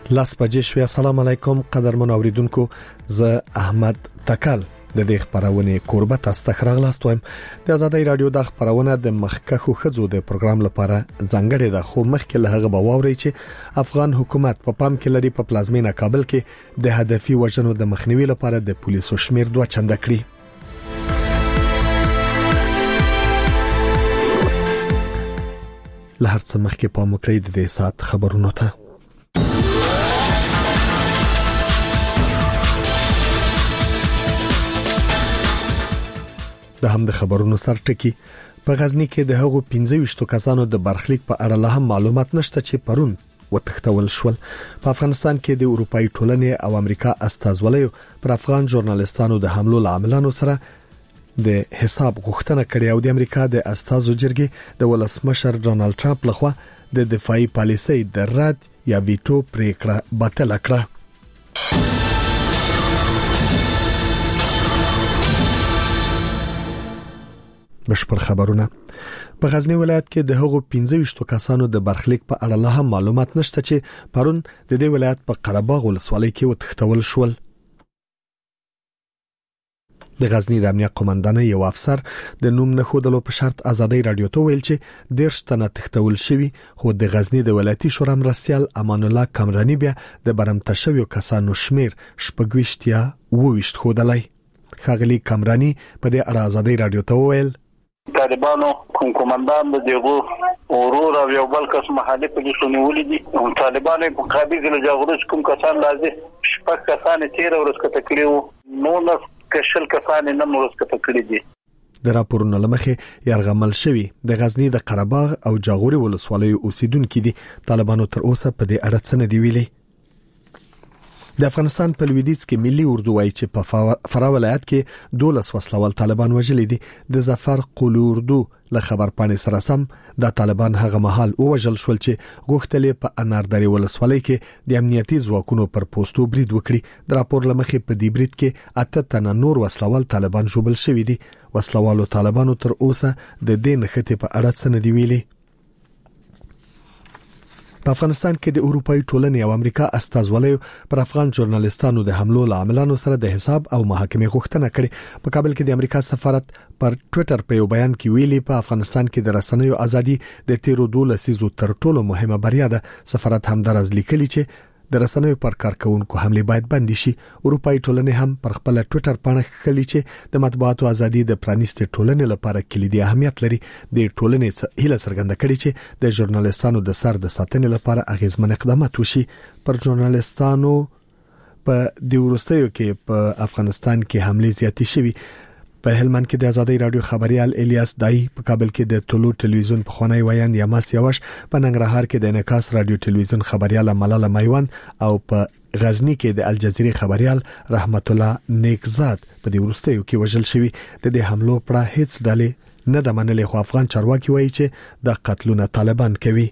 لاس بجې شوي. السلام علیکم قدرمن اوریدونکو، زه احمد تکل د دې خبرونه کوربه تاسو ته راغلاست وایم. د آزادۍ رادیو د خبرونه د مخکخو خزو د پروګرام لپاره ځانګړې ده، خو مخکې له هغه به واوري چې افغان حکومت په پام کې لري په پلازمینه کابل کې د هدفي وژنو د مخنیوي لپاره د پولیسو شمیر 2 چنده کړي. له هر څه مخکې په مکرې د دې سات خبرونو ته د هم د خبرونو سر ټکی. په غزنی کې د هغو 25 کسانو د برخلیک په اړه لا هم معلومات نشته چې پرون وتښتول شول. په افغانستان کې د اروپאי ټولنې او امریکا استازولیو پر افغان ژورنالستانو د حملو عاملانو سره د حساب غوښتنه کړې او د امریکا د استازو جرګې د ولسمشر ډونالد ټرمپ لخوا د دفاعي پالیسۍ د رد یا ویټو پریکړه باطل کړه. بشپړ خبرونه. په غزنی ولایت کې د هغو 25 کسانو د برخلیک په اړه لا هم معلومات نشته چې پرون د دې ولایت په قرهباغ ولسوالۍ کې وتښتول شول. د غزنی د امنیت قومندان یو افسر د نوم نه خودلو په شرط آزادۍ رادیو ته ویل چې 10 تنه تښتول شوي، خو د غزنی د ولایتي شورا مرستیال امان الله کامرانی بیا د برمته شویو کسانو شمیر 26 یا 28 خودلای. خاغلی کامرانی په دې اړه آزادۍ رادیو ته ویل طالبانو کومندان د دیغو اورور او یو بل کس محلي پولیسو نیولې دي او طالبانو په قابل له جاغورس کوم کسان لازم شپږ کسان 13 ورځې کته کړیو، نو نه کشل کسان نه ورځې کته کړی دي. د راپورونو لمخې يرغمل شوی د غزنی د قرهباغ او جاغوري ولسوالۍ اوسیدونکو دي. طالبانو تر اوسه په دې اړه څه نه دی ویلي. د افغانستان په لویدیځ کې ملي اردو وايي چې په فراه ولایت کې 12 وسلوال طالبان وژلي دي. د ظفر قول اردو له خبر پاڼې سره سم د طالبان هغه مهال وژل شول چې غوښتل په اناردري ولسوالۍ کې د امنیتي ځواکونو پر پوسټو برید وکړي. د راپور لمخې په دې برید کې 8 تنه نور وسلوال طالبان ژوبل شوي دي. وسلوالو طالبانو تر اوسه د دې نښتې په اړه څه نه دی ویلي. په افغانستان کې د اروپאי ټولنې او امریکا استازولیو پر افغان ژورنالستانو د حملو عاملانو سره د حساب او محاکمې غوښتنه کړې. په کابل کې د امریکا سفارت پر ټوئیټر په یو بیان کې ویلي په افغانستان کې د رسنیو ازادي د 13 لسیزو تر ټولو مهمه بریا ده. سفارت هم درز لیکلي چې د رسنیو پر کارکونکو حمله باید بند شي. اروپאי ټولنې هم پر خپل ټوئیټر باندې خلي چې د مطبوعاتو ازادي د پرانیستې ټولنې لپاره کلیدي اهمیت لري. د ټولنې هیله څرګنده کړې چې د ژورنالستانو د سر د ساتنې لپاره اغیزمن اقدامات وشي. پر ژورنالستانو په د ورستیو کې په افغانستان کې حمله زیاتې شوي. په هلمند کې د آزادۍ رادیو خبريال الیاس دای، په کابل کې د طلوع ټلویزیون په خونای ویان یماس یوش، په ننګرهار کې د انعکاس رادیو ټلویزیون خبريال ملاله میوان او په غزنی کې د الجزیره خبريال رحمت الله نیکزاد په دې ورستیو کې وژل شوی. د دې حملو پر هیڅ ډلې نه د منلې، خو افغان چارواکي وایي چې د قتلونه طالبان کوي.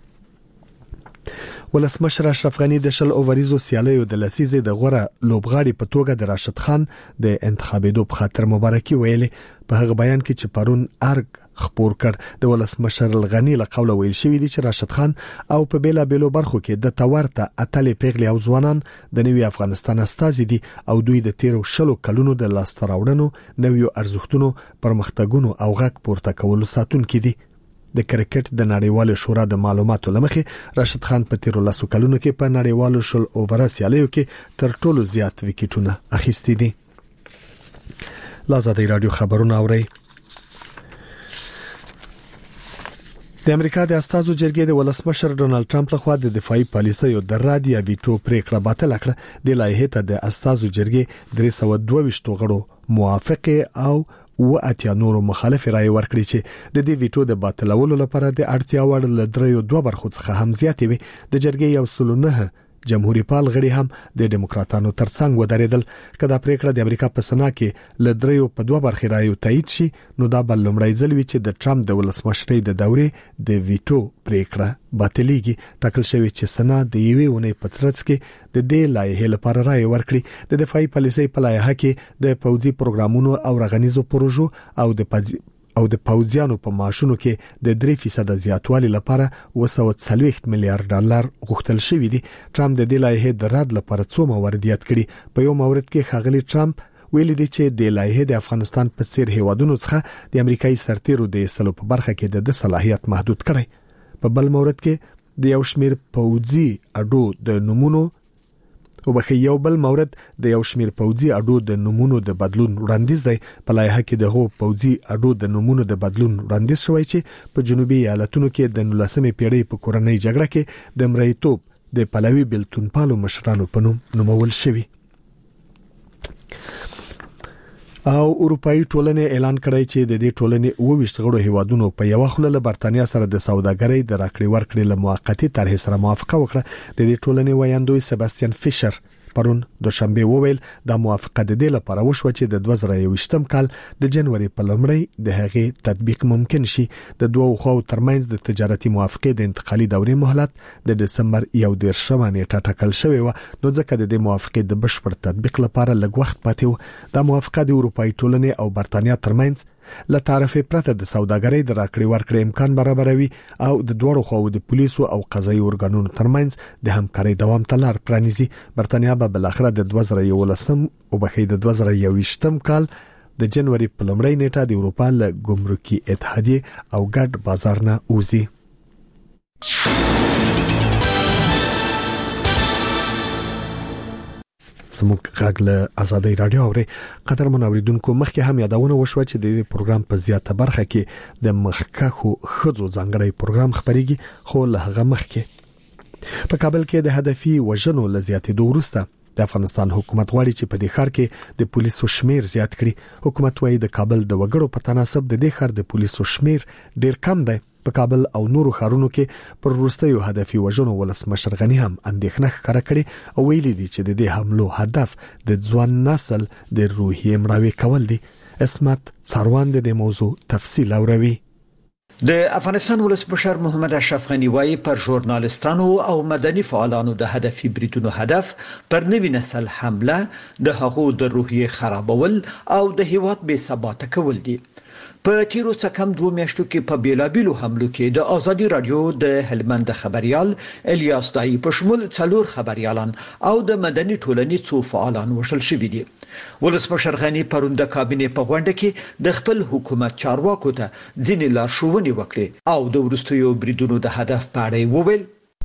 ولسمشر اشرف غنی د شل اووریزو سیالیو د لسیزې د غوره لوبغاړي په توګه د راشد خان د انتخابېدو په خاطر مبارکي ویلې. په هغه بیان کې چې پرون ارګ خبر کړ، د ولسمشر الغنی له قوله ویل شوی دی چې راشد خان او په بیلا بیلو برخو کې د تورته اتلې پیغلي او ځوانان د نوي افغانستان استازي دي او دوی د 13 کلونو د لاستراوړنو نویو ارزښتونو پرمختګونو او غږ پورته کولو ساتونکي دي. د کرکټ د نړیوال شورا د معلوماتو لمخې راشد خان په 13 کلونو کې په نړیوالو شل اوور سیالیو کې تر ټولو زیات وکټونه اخیستي دي. آزادۍ رادیو خبرونه اوري. د امریکا د استازو جرګې د ولسمشر ډونالد ټرمپ لخوا د دفاعي پالیسۍ د رد یا ویټو پریکړه باطل کړه. د لایحې ته د استازو جرګې 322 غړو موافق او اتیا نورو مخالف رائے ورکړي چې د دې ویټو د باطلولو لپاره د اړتیا وړ لدریو 2 برخو څخه هم زیاتې وي. د جرګې یو سلونه جمهوریت پال غړي هم د دیموکراتانو ترڅنګ ودرېدل. کله پریکړه د امریکا په سنا کې لدریو په 2 برخې رائے تایید شي، نو دا بل لمړی ځل وی چې د ټرمپ د ولسمشرۍ د دورې د ویټو پریکړه باطلېږي. ټاکل شوی چې سنا د یوې ونې په ترڅ کې د دې لایحې لپاره رائے ورکړي. د دفاعي پالیسۍ په لایحه کې د پوځي پروګرامونو او رغنیزو پروژو او د او د پوځیانو په معاشونو کې د 3% زیاتوالي لپاره 240 میلیارډ ډالر غوښتل شوی دی. ټرمپ د دې لایحې د رد لپاره څو موارد یاد کړي. په یو مورد کې ښاغلي ټرمپ ویلي دی چې د لایحې د افغانستان په څیر هیوادونو څخه د امریکایي سرتیرو د ایستلو په برخه کې د صلاحیت محدود کړي. په بل مورد کې د یو شمیر پوځي اډو د نمونو یو بل مورد د یو شمیر پوځي اډو د نمونو د بدلون وړاندیز دی. په لایحه کې دغه پوځي اډو د نمونو د بدلون وړاندیز شوی چې په جنوبي ایالتونو کې د 19مې پیړۍ په کورنۍ جګړه کې د مریتوب د پلوي بلتون پالو مشرانو په نوم نومول شوی. او اروپאי ټولنې اعلان کړی چې د دې ټولنې 22 غړو هیوادونو په یو خله له برتانیا سره د سوداګرۍ د راکړې ورکړې له موقتی طرحې سره موافقه وکړه. د دې ټولنې ویاندوی سباستیان فیشر پرون دوشنبه وویل د موافقه د دې لپاره وشو چې د 2021م کال د جنوري په لومړۍ د هغې تطبیق ممکن شي. د دوه خواو ترمنځ د تجارتي موافقې د انتقالي دورې مهلت د دسمبر 11 نیټه ټاکل شوې و، نو ځکه د دې موافقې د بشپړ تطبیق لپاره لږ وخت پاتې و. د موافقه د اروپאי ټولنې او برتانیا ترمنځ له تعرفه پرته د سوداګرۍ د راکړې ورکړې امکان برابروي او د دوړو خواو د پولیسو او قضایي ارګانونو ترمنځ د همکارۍ دوام ته لار پرانیزي. برتانیا به بلخره د 2011 او د 2021م کال د جنوري په لومړۍ نیټه د اروپا له ګمرکي اتحادیه او ګډ بازار نه وځي. سموږ غاګله آزادۍ رادیو اوري. قطر منوریدونکو مخکې هم یادونه وشوه چې د پروګرام په زیاته برخه کې د مخکخو خزو ځانګړی پروګرام خبريږي، خو له هغه مخکې په کابل کې د هدفي وژنو لزیاتې دوه د افغانستان حکومت غواړي چې په دې ښار کې د پولیسو شمیر زیات کړي. حکومت وايي د کابل د وګړو په تناسب د دې ښار د پولیسو شمیر ډیر کم دی. په کابل او نورو ښارونو کې پر وروستیو هدفي وژنو ولسمشر غنی هم اندېښنه ښکاره کړې او ویلي دي چې د دې حملو هدف د ځوان نسل د روحي مړاوي کول دي. اسمت څاروان د موضوع تفصیل اوروي. د افغانستان ولسمشر محمد اشرف غنی وايي پر ژورنالستانو او مدني فعالانو د هدفي بریدونو هدف پر نوي نسل حمله د هغو د روحي خرابول او د هیواد بې ثباته کول دي. په تیرو څه کم 2 میاشتو کې په بیلابیلو حملو کې د آزادي رادیو د هلمند خبريال الیاس دای په شمول 4 خبريالان او د مدني ټولنې څو فعالان وشل شوي دي. ولسمشر غنی پرون د کابینې په غونډه کې د خپل حکومت چارواکو ته ځینې لارښوونې وکړې او د ورستیو بریدونو د هدف په اړه وویل.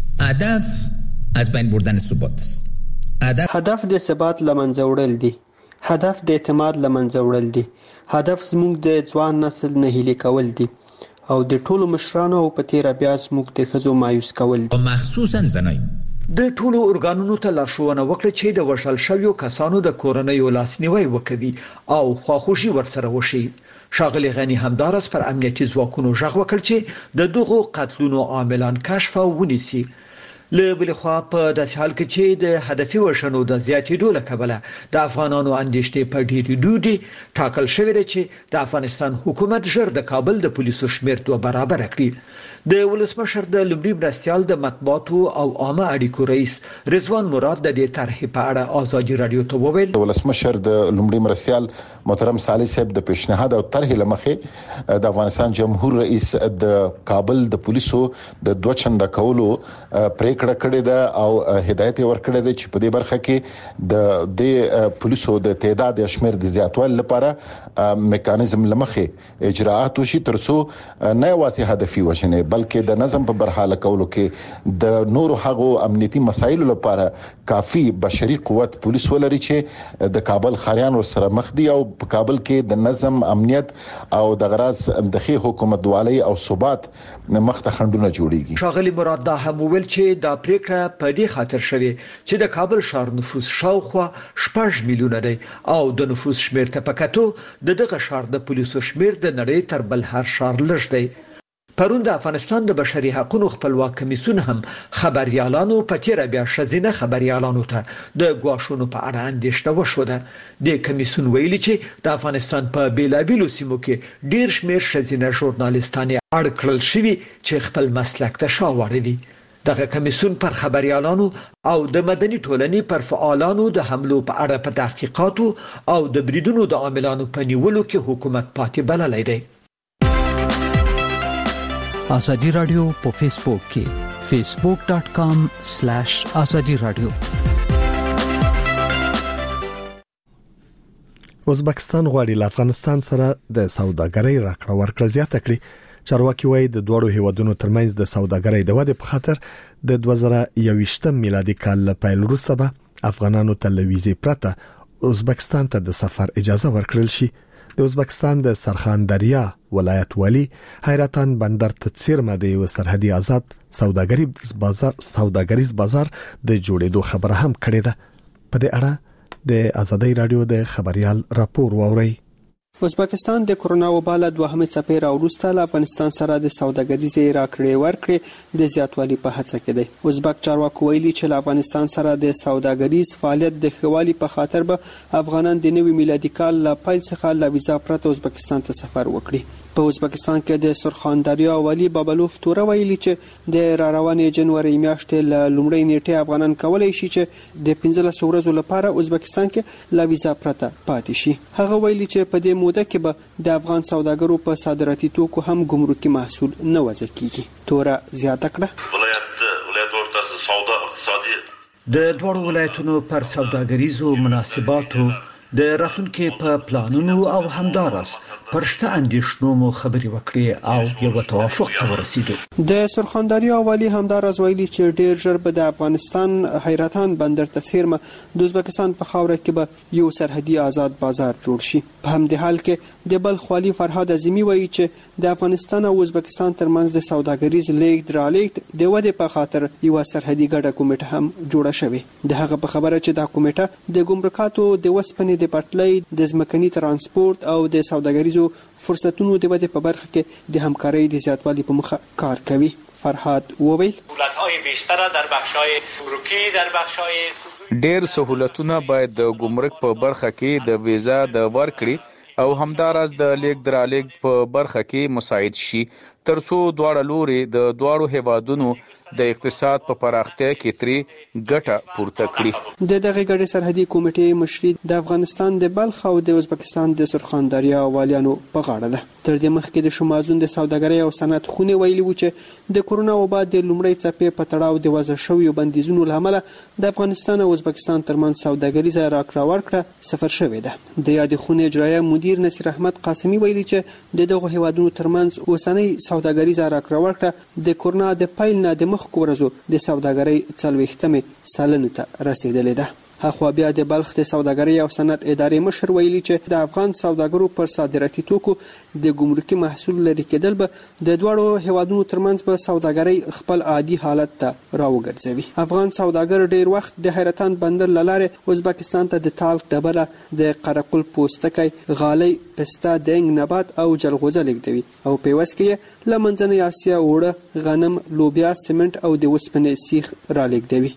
هدف از بین بردن ثبات است. هدف د ثبات لمنځه وړل دي. هدف د اعتماد لمنځه وړل دي. هدف زموږ د ځوان نسل نه هیلې کول دي او د ټولو مشرانو او په تیر بیا زموږ د خزو مایوس کول دي. مخصوصا زنای د ټولو ارګانونو ته لارښوونه وکړه چې د وشل شویو کسانو د کورنۍ لاسنیوي وکوي او خواخوشي ورسره وشي. ښاغلي غنی همدارس پر امنیتي ځواکونو ژغ وکړ چې د دغو قتلونو عاملان کشف او ونیسي. له بل خوا په داسې حال کې چې د هدفي وژنو د زیاتېدو له کبله د افغانانو اندېښنې په ډېرېدو دي، ټاکل شوی دی چې د افغانستان حکومت ژر د کابل د پولیسو شمیر 2 برابر کړي. د ولسمشر د لومړي مرستیال د مطبوعاتو او عامه اړیکو رئیس رضوان مراد د دې طرحې په اړه آزادي رادیو ته وویل. ولسمشر د لومړي مرستیال محترم صالح صاحب د پیشنهاد او طرحې لمخې د افغانستان جمهور رئیس د کابل د پولیسو د 2 چنده کولو پریکړه کړې ده او هدایت ورکړی دی چې په دې برخه کې د پولیسو د تعداد شمیر د زیاتوالي لپاره میکانیزم لمخې اجراءات وشي ترڅو نه یوازې هدفي وژنې بلکې د نظم په برحاله کولو کې د نورو هغو امنیتي مسایلو لپاره کافي بشري قوت پولیس ولري چې د کابل خاریان سره مخ دي او په کابل کې د نظم امنیت او د غراض د حکومت دوالي او ثبات مخته خندونه جوړيږي. ښاغلي مراد دا هم ویل چې دا پریکړه په دې خاطر شوی چې د کابل ښار نفوس شاوخوا 6 میلیونه دی او د نفوس شمیر ته پکاتو دغه ښار د پولیسو شمیر د نړۍ تر بل هر ښار لږ دی. پرون د افغانستان د بشري حقوقو خپلواک کمیسیون هم خبريالانو په تیر بیا شزینه خبريالانو ته د ګواښونو په اړه اندېښنه وشوه. د کمیسیون ویلي چې د افغانستان په بیلابیلو سیمو کې ډیر شمیر شزینه ژورنالستان اړ کړل شوي چې خپل مسلک ته شاوړي دي. دغه کمیسیون پر خبريالانو او د مدني ټولنې پر فعالانو د حملو په اړه په تحقیقاتو او د بریدونو د عاملانو په نیولو کې حکومت پاتې بللی دی. ازادي رادیو په فیسبوک کې facebook.com/azadi radio. ازبکستان غواړي له افغانستان سره د سوداګرۍ راکړه ورکړه زیاته کړي. چارواکي وايي د دوړو هیوادونو ترمنځ د سوداګرۍ د ودې په خاطر د 2021 میلادي کال له پیل وروسته به افغانانو ته لویزې پرته ازبکستان ته د سفر اجازه ورکړل شي. د ازبکستان د سرخان دریا ولایت والی حیرتان بندر ته څیرمه د یو سرحدي آزاد سوداګریز بازار د جوړېدو خبره هم کړې ده. په دې اړه د ازادي رادیو د خبريال راپور واوري. ازبکستان د کرونا وبا له دوهمه څپې راوروسته له افغانستان سره د سوداګریزې راکړې ورکړې د زیاتوالي په هڅه کې دی. ازبک چارواکو ویلي چې له افغانستان سره د سوداګریز فعالیت د خوالي په خاطر به افغانان د نوي میلادي کال له پیل څخه له ویزا پرته ازبکستان ته سفر وکړي. په ازبکستان کې د سرخان دریا والی بابلوف توره ویلي چې د روانې جنوري میاشتې له لومړۍ نیټې افغانان کولای شي چې د 15 ورځې لپاره ازبکستان کې له ویزا پرته پاتې شي. هغه ویلي چې په دې موده کې به د افغان سوداګرو په صادراتي توکو هم ګمرکي محصول نه وضع کیږي. توره زیاته کړه ولایت ورته سودا اقتصادي د دوه ولایتونو پر سوداګریزو مناسباتو د راتلونکو په پلانونو او همدارس پرشته اندیشنو مو خبري وکړي او یو توافق ته ورسېدو. د سرخاندریا والی همدارس ویلي چې ډیر ژر به د افغانستان حیرتان بندر ته څیرمه د ازبکستان په خاوره کې به یو سرحدي آزاد بازار جوړ شي. په همدې حال کې د بلخ والی فرهاد اعظمي وایي چې د افغانستان او ازبکستان ترمنځ د سوداګریز لیږد رالېږد د ودې په خاطر یو سرحدي ګډه کمیټه هم جوړه شوې. د هغه په خبره چې دا کمیټه د ګمرکاتو د وسپنې د پټلۍ د ځمکني ترانسپورت او د سوداګریزو فرصتونو د ودې په برخه کې د همکارۍ د زیاتوالي په مخه کار کوي. فرهاد وویل دولت‌های بیشتر در بخش‌های ګمرکي در بخش‌های ډېر سہولتونه باید د ګمرک په برخه کې د ویزا د ورکړې او همدارس د لیک درالېګ په برخه کې مساعد شي ترڅو دواړه لوري د دواړو هیوادونو د اقتصاد په پراختیا کې تری ګټه پورته کړي. د دغه ګډې سرحدي کمیټې مشري د افغانستان د بلخ او د ازبکستان د سرخان دریا والیانو په غاړه ده. تر دې مخکې د شمازون د سوداګرۍ او صنعت خونې ویلي و چې د کرونا وبا د لومړۍ څپې په تړاو د وضع شویو بندیزونو له امله د افغانستان او ازبکستان ترمنځ سوداګریزه راکړه ورکړه صفر شوې ده. د یاد خونې اجرایه مدیر نصیر احمد قاسمی ویلي چې دغه هیوادونو ترمنځ اوسنۍ سوداګریزه راکړه ورکړه د کرونا د پایل نه د مخکې ورځو د سوداګرۍ 40مه سلنه ته رسیدلې ده. اخوا بیا د بلخ د سوداګرۍ او صنعت ادارې مشر ویلي چې د افغان سوداګرو پر صادراتي توکو د ګمرکي محصول لري کېدل به د دوړو هیوادونو ترمنځ به سوداګرۍ خپل عادي حالت ته راوګرځوي. افغان سوداګر ډیر وخت د حیرتان بندر لاره ازبکستان ته د تالک ډبره د قرقل پوستکی غالۍ پسته دنګ نبات او جلغوزه لیږدوي او په وس کې لمنځنۍ اسیا وړه غنم لوبیا سیمنټ او د وسپنې سیخ را لیږدوي.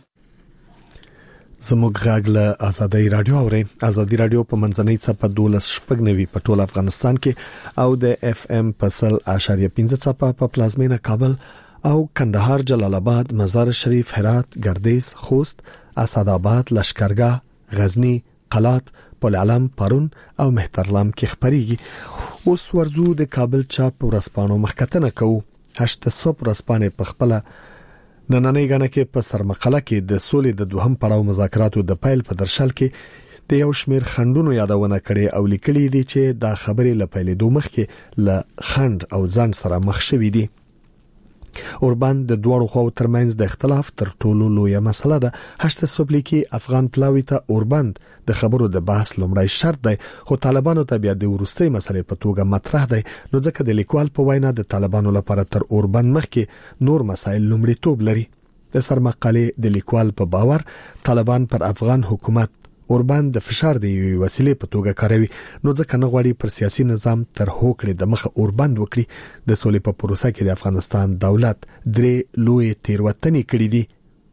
زموږ غږ له ازادي رادیو اوري. ازادي رادیو په منځنۍ صفه 12.9 په ټول افغانستان کې او د اف ام په 100.5 صفه په پلازمینه کابل او کندهار جلال آباد مزار شریف هرات ګردیز خوست اسداباد لشکرګاه غزنی قلات پل علم پرون او مهترلام کې خبريږي. اوس ورزو د کابل چاپ ورسپانو مخکتنه کوو. 800 ورسپانه په خپل نننۍ غنه کې په سرمقاله کې د سولې د دوهم پړاو مذاکراتو د پیل په درشل کې د یو شمیر خندونو یادونه کړي او لیکلي دي چې دا خبرې له پیلېدو مخکې له خند او ځان سره مخ شوې دي. اوربان د دوړو خو ترمنځ د اختلاف تر ټولو لویه مسله ده. 800 لیکي افغان پلاوی ته اوربند د خبرو د بحث لومړی شرط دی خو طالبانو ته بیا د ورستۍ مسلې په توګه مطرح دی. نو ځکه د لیکوال په وینا د طالبانو لپاره تر اوربند مخکې نور مسایل لومړیتوب لري. د سرمقالې د لیکوال په باور طالبان پر افغان حکومت اوربان د فشار دی وسیلې په توګه کاروي. نو ځکه نه غواړي پر سیاسي نظام تر هوکړې د مخه اوربند وکړي. د سولې په پروسه کې د افغانستان دولت درې لوی تیروتنې کړې دي.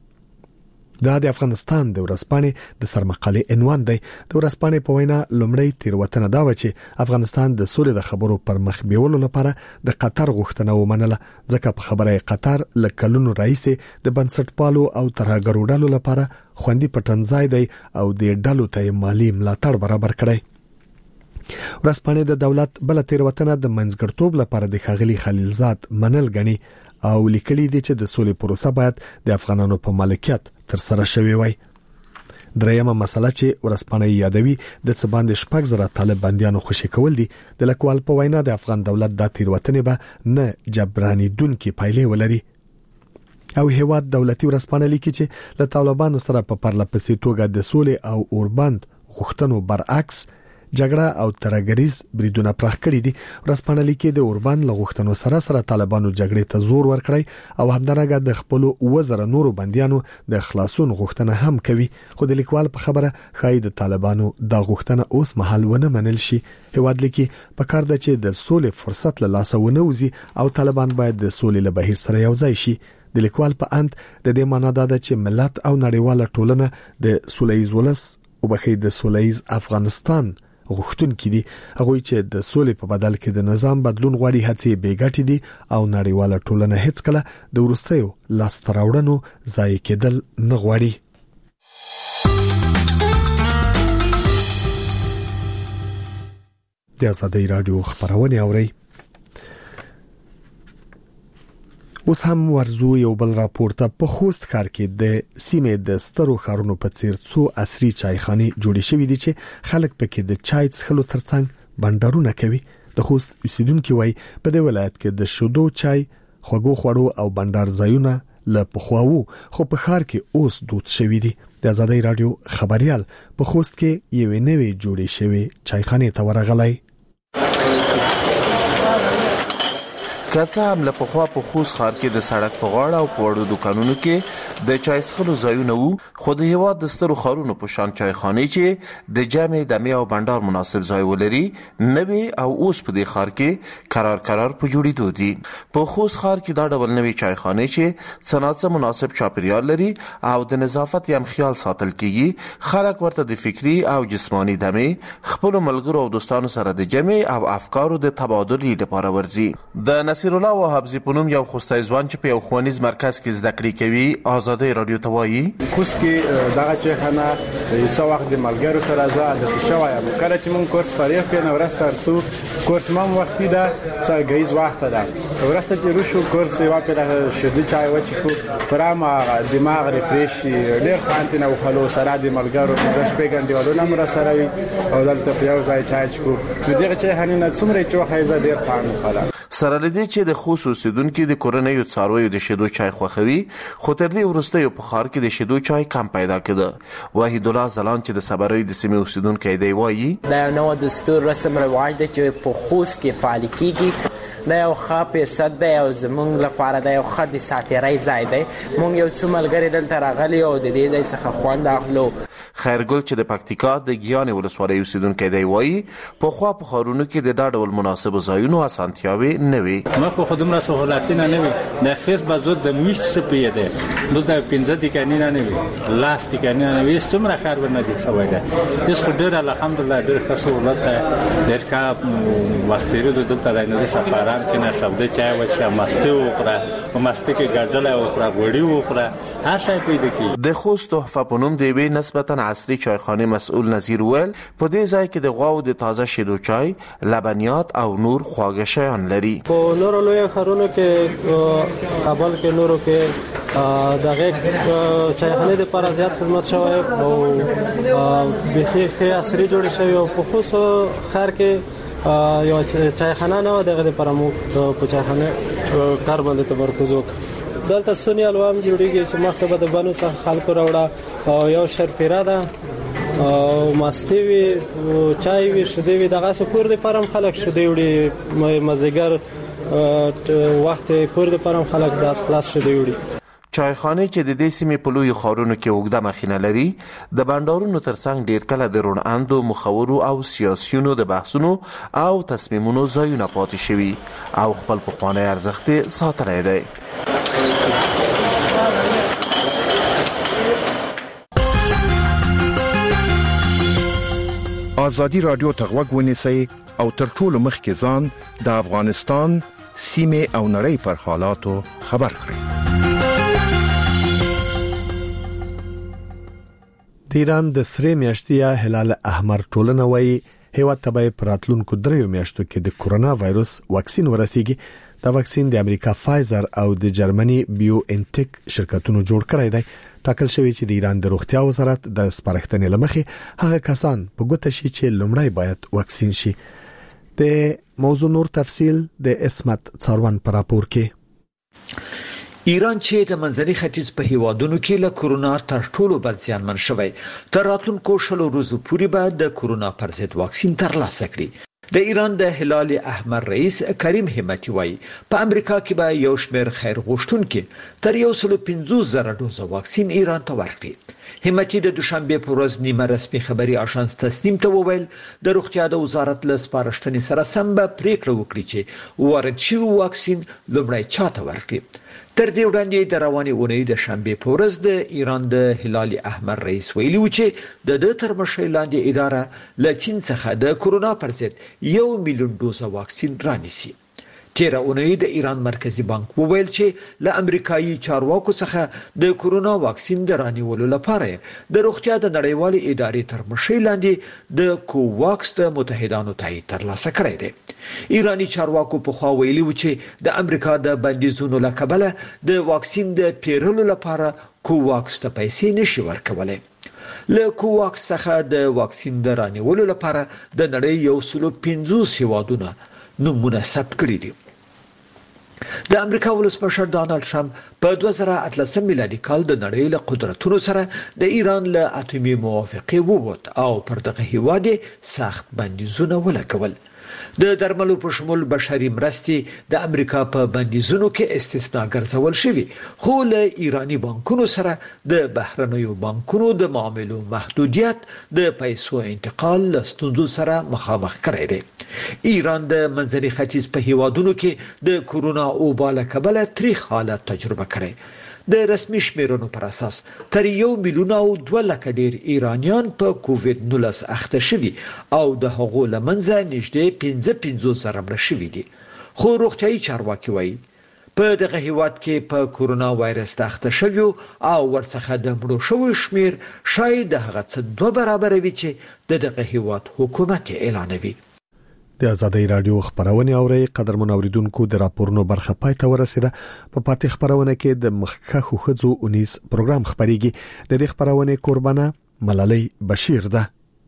دا د افغانستان د ورسپانې د سرمقالې عنوان دی. د ورسپانې په وینا لومړی تیروتنه دا و چې افغانستان د سولې د خبرو پر مخ بیولو لپاره د قطر غوښتنه ومنله. ځکه په خبره قطر ل کلونو رئیس د بنسټپالو او ترهګرو ډلو لپاره خوندي پټنځای دی او د ډلو ته مالی ملاتړ برابر کړي. ورځپاڼې د دولت بل تیروتنه د منځګړتوب لپاره د ښاغلي خلیلزاد منل غني او لیکلي دي چې د سولې پروسه باید د افغانانو په مالکیت تر سره شوي وي. درېمه مسله چې ورځپاڼې یادوي د څه باندې 6,000 طالب بنديانو خوشي کول دي. د لیکوال په وینا د افغان دولت د تیروتنې به نه جبراني دونکي پایلې ولري او هیواد دولتي ورځپاڼه لیکي چې له طالبانو سره په پرلپسې توګه د سولې او اوربند غوښتنو برعکس جګړه او ترګریز بریدونه پراخ کړي دي. ورځپاڼه لیکي د اوربند له غوښتنو سره طالبانو جګړې ته زور ورکړی او همدارنګه د خپل 1000 نورو بنديانو د خلاصون غوښتنه هم کوي. خو د لیکوال په خبره خای د طالبانو د غوښتنه اوس مهال ونه منل شي. هیواد لیکي په کار ده چې د سولې فرصت له لاسه ونوزي او طالبان باید د سولې له بهیر سره یو ځای شي. د لیکوال په اند د دې معنی ده چې ملت او نړیواله ټولنه د سولهییز ولس او بخې د سولهییز افغانستان غوښتونکي دي. هغه چې د سولې په بدل کې د نظام بدلون غواړي هڅې بیګټې دي او نړیواله ټولنه هیڅ کله د ورستیو لاستراوړنو ځای کېدل نه غواړي. د آزادۍ رادیو خبرونه اوري. اوس هم ورزو یو بل راپورته په خوست ښار کې د سیمې د سترو ښارونو په څیر څو عصري چایخانې جوړې شوې دي چې خلک پکې د چای څښلو ترڅنګ بندرونه کوي. د خوست اوسیدونکو وایي په دې ولایت کې د شودو چای خوږو خوړو او بندر ځایونه له پخواو خو په ښار کې اوس دود شوي دي. د آزادۍ رادیو خبريال په خوست کې یو نوې جوړې شوې چایخانې ته ورغلی. کڅه هم له پخوا په خوست ښار کې د سړک په غاړه او په وړو دکانونو کې د چای څښلو ځایونه وو، خو د هیواد د سترو ښارونو په شان چایخانې چې د جمع دمې او بندر مناسب ځای ولري نوې او اوس په دې ښار کې قرار په جوړېدو دي. په خوست ښار کې دا ډول نوې چایخانې چې صنعت مناسب چاپیریال لري او د نظافت یم خیال ساتل کیږي، خلک ورته د فکری او جسمانی دمې خپل ملګرو او دوستانو سره د جمع او افکارو د تبادلې لپاره ورځي. د نصیر الله وهابزی په نوم یو خوستی ځوان چې په یو ښوونیز مرکز کې زده کړې کوي آزادۍ رادیو ته وایي خوست کې دغه چایخانه یو څو وخت د ملګرو سره زه عادت شوی یم. کله چې مونږ کورس فارغ کړو نو ورسته ارڅو کورس مام وختي ده څه غیز وخت ده ورسته چې روشو کورس یو په شدي چای وچکو پرام دماغ ریفریش ډېر خانتنه او خلو سره د ملګرو د شپې ګڼې ولونه مر سره وي او دلته په یو ځای چای چکو نو دغه چایخانه نه څومره چې وخت یې ډېر خان خلا سره لدی چې د خوست اوسیدونکو د کورنیو څارویو د شیدو چای خوخوي، خو تر دې وروسته یو په ښار کې د شیدو چای کم پیدا کړه. وحید الله زلان چې د صبرۍ د سیمې اوسیدونکو دی وایي دا نو د دستور رسم رواج دی چې په خوست کې فعال کیږي، دا یو ښه فرصت دی او زمونږ لپاره دا یو ښه د ساتیرۍ ځای دی. مونږ یو څو ملګري دلته راغلي او د دې ځای څخه خوند اخلو. خیرګل چې د پکتیکا د ګیانې ولسوالۍ اوسیدونکی دی وایي پخوا په ښارونو کې د دا ډول مناسبو ځایونو اسانتیاوې نه وي. مخکې خو دومره سهولتونه نه وي، د فیس بازو د میشت څه پیده دلته 15 دکانونه نه وي، لاس دکانونه نه وي، څومره ښار ورنه دی شوی دی. اوس خو ډېر الحمدلله ډېر ښه سهولت دی، ډېر ښه وخت تېرېدو دلته دی. نو زه ښه په ارام کښېنه، شبده چای وڅښه، مستې وخوره، په مستې کې ګډله وخوره، غوړي وخوره، هر شی پیدا کېږي. د خوست تحفه په نوم د یوې نسبتا عصري چایخانې مسؤل نظیر ویل په دې ځای کې د غواو د تازه شیدو چای، لبنیات او نور خواږه شیان لري. په نورو لویو ښارونو کې کابل کې نورو کې دغه چایخانې د پر زیات خدمت شوی او بخي ښه عصري جوړ شوی او په خوست ښار کې یو چایخانه نه دغه د پرمو په چایخانه کار باندې تمرکز وکړ. دلته سونی الوام جوړیږي چې مخکې به د بانو څخه خلکو راوړه او یو شرفیره ده او مستې وي، چای وي، شیدې وي، دغه څه کور د پرم خلک شیدې وړي، مازدیګر وخت کور د پرم خلک داس خلاص شیدې وړي. چایخانه چې د دې سیمې په لویو ښارونو کې اوږده مخینه لري، د بندرونو ترڅنګ ډېر کله د روڼاندو مخورو او سیاسیونو د بحثونو او تصمیمونو ځایونه پاتې شوي او خپل پخوانی ارزښت یې ساتلی دی. آزادی رادیو ته غوږ ونیسئ او تر ټولو مخکې ځان د افغانستان سیمې او نړۍ پر حالاتو خبر کړئ. د ایران د سرې میاشتې هلال احمر ټولنه وایي هیواد ته به پراتلونکو 3 میاشتو کې د کورونا وایروس واکسین ورسیږي. دا واکسین د امریکا فایزر او د جرمني بیو انټیک شرکتونو جوړ کړی دی. ټاکل شوی چې د ایران د روغتیا وزارت د سپارښتنې لمخې هغه کسان په ګوته شي چې لومړی باید واکسین شي. د موضوع نور تفصیل د اسمت څاروان پر راپور کې. ایران چې د منځني ختیځ په هیوادونو کې له کورونا تر ټولو بد زیانمن شوی، تر راتلونکو 20 ورځو پورې به د کورونا پر ضد واکسین ترلاسه کړي. د ایران د هلال احمر رئیس کریم همتی وایي په امریکا کې به یو شمېر خیر غوښتونکي تر 150,000 ډوزه واکسین ایران ته ورکړي. همتی د دوشنبه په ورځ نیمه رسمي خبري آژانس تصنیم ته وویل د روغتیا د وزارت له سپارښتنې سره سم به پریکړه وکړي چې وارد شوی واکسین لومړی چاته ورکړي. تر دې وړاندې د روانې اونۍ د شنبه په ورځ د ایران د هلال احمر رئیس ویلي و چې د تر مشرۍ لاندې اداره له چین څخه د کورونا پر ضد 1 میلیون ډوزه واکسین رانیسي. تیر اونۍ د ایران مرکزی بانک وویل چې له امریکایي چارواکو څخه د کورونا واکسین د رانیولو لپاره د روغتیا د نړیوالې ادارې تر مشرۍ لاندې د کوواکس د متحدانو تایید ترلاسه کړی دی. ایرانی چارواکو په خوا ویلي و چې د امریکا د بندیزونو له کبله د واکسین د پیرلو لپاره کوواکس ته پیسې نشي ورکولای. له کوواکس څخه د واکسین د رانیولو لپاره د نړۍ 150 هیوادونه نومونه ثبت کړي دي. د امریکا ولسمشر ډانلډ ټرمپ په 2018 میلادي کال د نړۍ له قدرتونو سره د ایران له اټومي موافقې ووت او پر دغه هیواد سخت بندیزونه ولګول. د درملو په شمول بشري مرستې د امریکا په بندیزونو کې استثناء ګرځول شوی، خو له ایرانی بانکونو سره د بهرنیو بانکونو د معاملو محدودیت د پیسو انتقال له ستونزو سره مخامخ کړی دی. ایران د منځني ختیځ په هیوادونو کې د کورونا وبا کبله تاریخ حالت تجربه کړی. د رسمي شمیرونو پر اساس تر 1 میلیون او 2 لک ډیر ایرانیان په کووید 19 اخته شوي او د هغو لمنځه نږدې 55,000 مړه شوي دي. خو روغتیايي چارواکي وایي په دغه هیواد کې په کورونا وایرس اخته شوي او ورڅخه د مړو شویو شمیر شاید هغه څه 2 برابر وي چې دغه هیواد حکومت اعلانوي. د آزادۍ رادیو خبرونه اوري قدرمن اوریدونکو د راپورونو برخه پای ته ورسیده. په پاتې خبرونه کې د مخکخو خزو 19 پروګرام خبريږي. د دې خبرونه قربانه ملالۍ بشیر ده.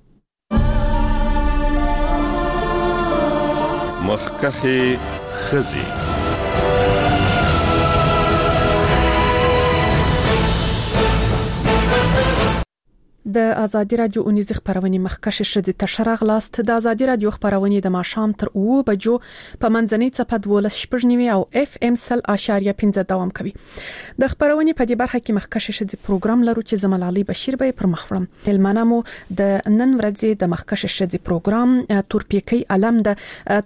مخکخه خزي د آزادۍ رادیو اونیز خبرونه مخکشه شدي تشرغ لاست د آزادۍ رادیو خبرونه د ماشام تر 2 بجو په منځنۍ صفه 12 او اف ام 0.5 دوام کوي. د خبرونه په دې برخه کې مخکشه شدي پروګرام لرو چې زملالي بشیر به پر مخورم. تلمنامو د نن ورځې د مخکشه شدي پروګرام تورپیکی علم د